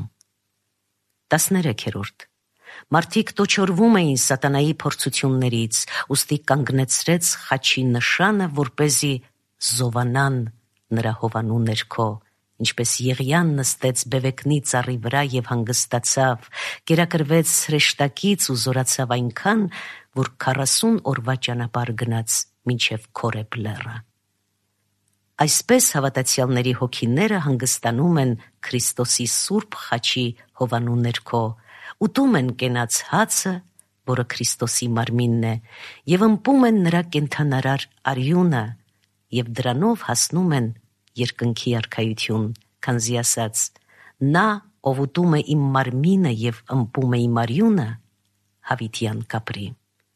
13. Մարդիկ տոչորվում էին սատանայի փորձություններից, ուստի կանգնեցրեց խաչի նշանը, որպեսզի զովանան նրա հովանու ներքո, ինչպես Եղիան նստեց բևեկնի ծառի վրա և հանգստացավ, կերակրվեց հրեշտակից ու զորացավ այնքան, որ 40 օրվա ճանապարհ գնաց մինչև Քորեբ լեռը։ Այսպես հավատացյալների հոգիները հանգստանում են Քրիստոսի սուրբ խաչի հովանու ներքո, ուտում են կենաց հացը, որը Քրիստոսի մարմինն է, և ըմպում են նրա կենդանարար արյունը, և դրանով հասնում են երկնքի արքայություն, քանզի ասաց. նա, ով ուտում է իմ մարմինը և ըմբում է իմ արյունը, հավիտյան կապրի։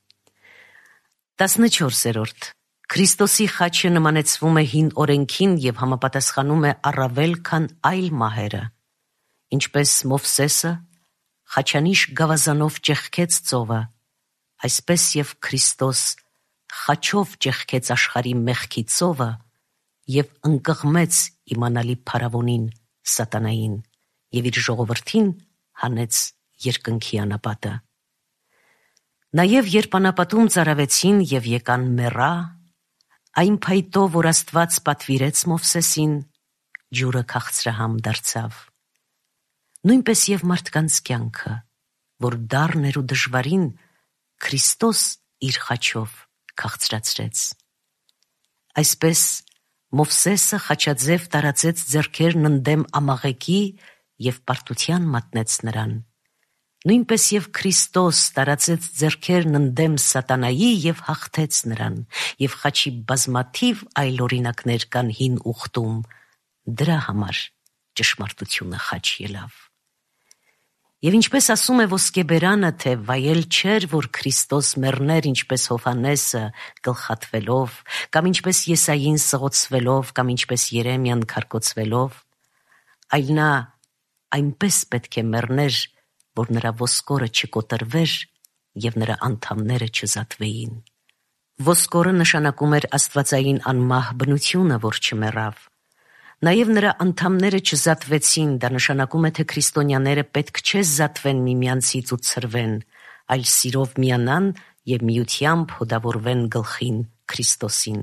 14. Քրիստոսի խաչը նմանեցվում է հին օրենքին և համապատասխանում է առավել, քան այլ մահերը, ինչպես Մովսեսը խաչանիշ գավազանով ճեղքեց ծովը, այսպես և Քրիստոս խաչով ճեղքեց աշխարհի մեղքի ծովը և ընկղմեց իմանալի փարավոնին սատանային և իր ժողովրդին հանեց երկնքի անապատը։ Նաև երբ անապատում ծարավեցին և եկան մեռա, այն փայտով, որ Աստված պատվիրեց Մովսեսին, ջուրը քաղցրահամ դարձավ։ Նույնպես և մարդկանց կյանքը, որ դառն էր ու դժվարին, Քրիստոս իր խաչով քաղցրացրեց։ Այսպես Մովսեսը խաչաձև տարածեց ձեռքերն ընդդեմ ամաղեկի և պարտության մատնեց նրան, նույնպես և Քրիստոս տարածեց ձեռքերն ընդդեմ սատանայի և հաղթեց նրան, և խաչի բազմաթիվ այլ օրինակներ կան Հին Ուխտում, դրա համար ճշմարտությունը խաչ ելավ։ Եվ ինչպես ասում է ոսկեբերանը, թե վայել չէր, որ Քրիստոս մեռներ ինչպես Հովհաննեսը գլխատվելով, կամ ինչպես Եսային սղոցվելով, կամ ինչպես Երեմիան քարկոծվելով, այլ նա այնպես պետք է մեռներ, որ նրա ոսկորը չկոտրվեր և նրա անդամները չզատվեին։ Ոսկորը նշանակում էր աստվածային անմահ բնությունը, որ չմեռավ։ Նաև նրա անդամները չզատվեցին, դա նշանակում է, թե քրիստոնյաները պետք չէ զատվեն միմյանցից ու ցրվեն, այլ սիրով միանան և միությամբ հոդավորվեն գլխին Քրիստոսին։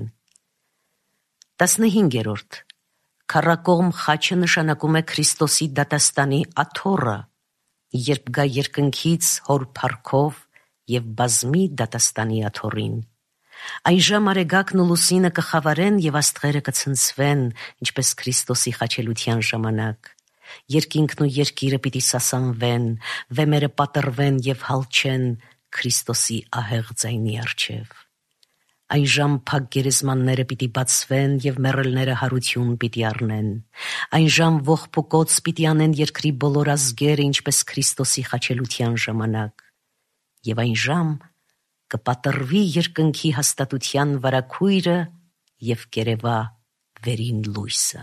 15. Քառակողմ խաչը նշանակում է Քրիստոսի դատաստանի աթոռը, երբ գա երկնքից հոր փառքով և բազմի դատաստանի աթոռին։ Այն ժամ արեգակն ու լուսինը կխավարեն և աստղերը կցնցվեն, ինչպես Քրիստոսի խաչելության ժամանակ։ Երկինքն ու երկիրը պիտի սասանվեն, վեմերը պատռվեն և հալչեն Քրիստոսի ահեղ ձայնի առջև։ Այն ժամ փակ գերեզմանները պիտի բացվեն և մեռելները հարություն պիտի առնեն։ Այն ժամ ողբոկոց պիտի անեն երկրի բոլոր ազգերը, ինչպես Քրիստոսի խաչելության ժամանակ։ Եվ այն ժամ կպատռվի երկնքի հաստատության վարագույրը և կերևա վերին լույսը։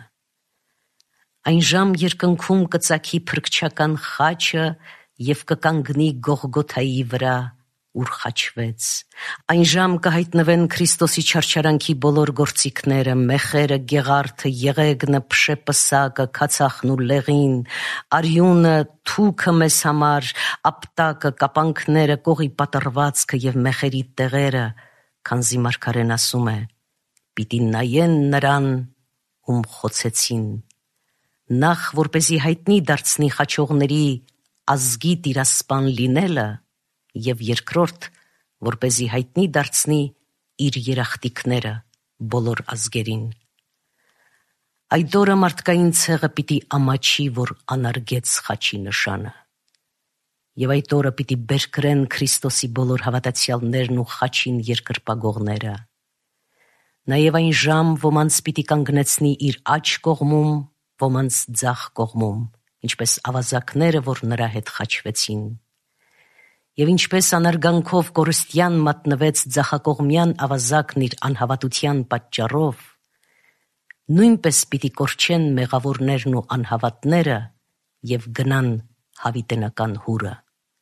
Այն ժամ երկնքում կծագի փրկչական խաչը և կկանգնի Գողգոթայի վրա, ուր խաչվեց։ Այն ժամ կհայտնվեն Քրիստոսի չարչարանքի բոլոր գործիքները, մեխերը, գեղարդը, եղեգնը, փշեպսակը, քացախն ու լեղին, արյունը, թուքը մեզ համար, ապտակը, կապանքները, կողի պատռվածքը և մեխերի տեղերը, քանզի մարգարեն ասում է. «Պիտի նայեն նրան, ում խոցեցին»։ Նախ, որպեսզի հայտնի դարձնի խաչողների ազգի տիրասպան լինելը, և երկրորդ, որպեսզի հայտնի դարձնի իր երախտիկները բոլոր ազգերին։ Այդ օրը մարդկային ցեղը պիտի ամաչի, որ անարգեց խաչի նշանը։ Եվ այդ օրը պիտի բերկրեն Քրիստոսի բոլոր հավատացյալներն ու խաչին երկրպագողները։ Նաև այն ժամ ոմանց պիտի կանգնեցնի իր աջ կողմում, ոմանց ձախ կողմում, ինչպես ավազակները, որ նրա հետ խաչվեցին։ Եվ ինչպես անարգանքով կորստյան մատնվեց ձախակողմյան ավազակն իր անհավատության պատճառով, նույնպես պիտի կորչեն մեղավորներն ու անհավատները և գնան հավիտենական հուրը։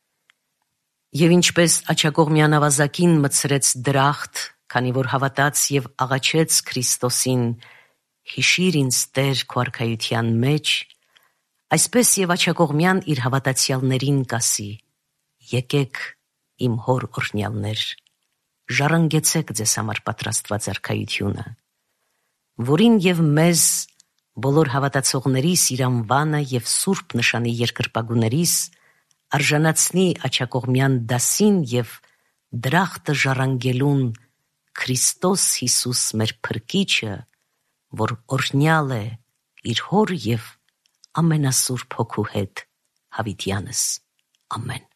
Եվ ինչպես աջակողմյան ավազակին մտցրեց դրախտ, քանի որ հավատաց և աղաչեց Քրիստոսին. «Հիշիր ինձ, Տեր, քո արքայության մեջ», այսպես և աջակողմյան իր հավատացյալներին կասի. «Եկեք, իմ հոր օրհնյալներ, ժառանգեցեք ձեզ համար պատրաստված արքայությունը, որին և մեզ, բոլոր հավատացողներիս իր անվանը և սուրբ նշանի երկրպագուներիս, արժանացնի աջակողմյան դասին և դրախտը ժառանգելուն Քրիստոս Հիսուս մեր Փրկիչը, որ օրհնյալ է իր հոր և ամենասուրբ հոգու հետ, հավիտյանս։ Ամեն»։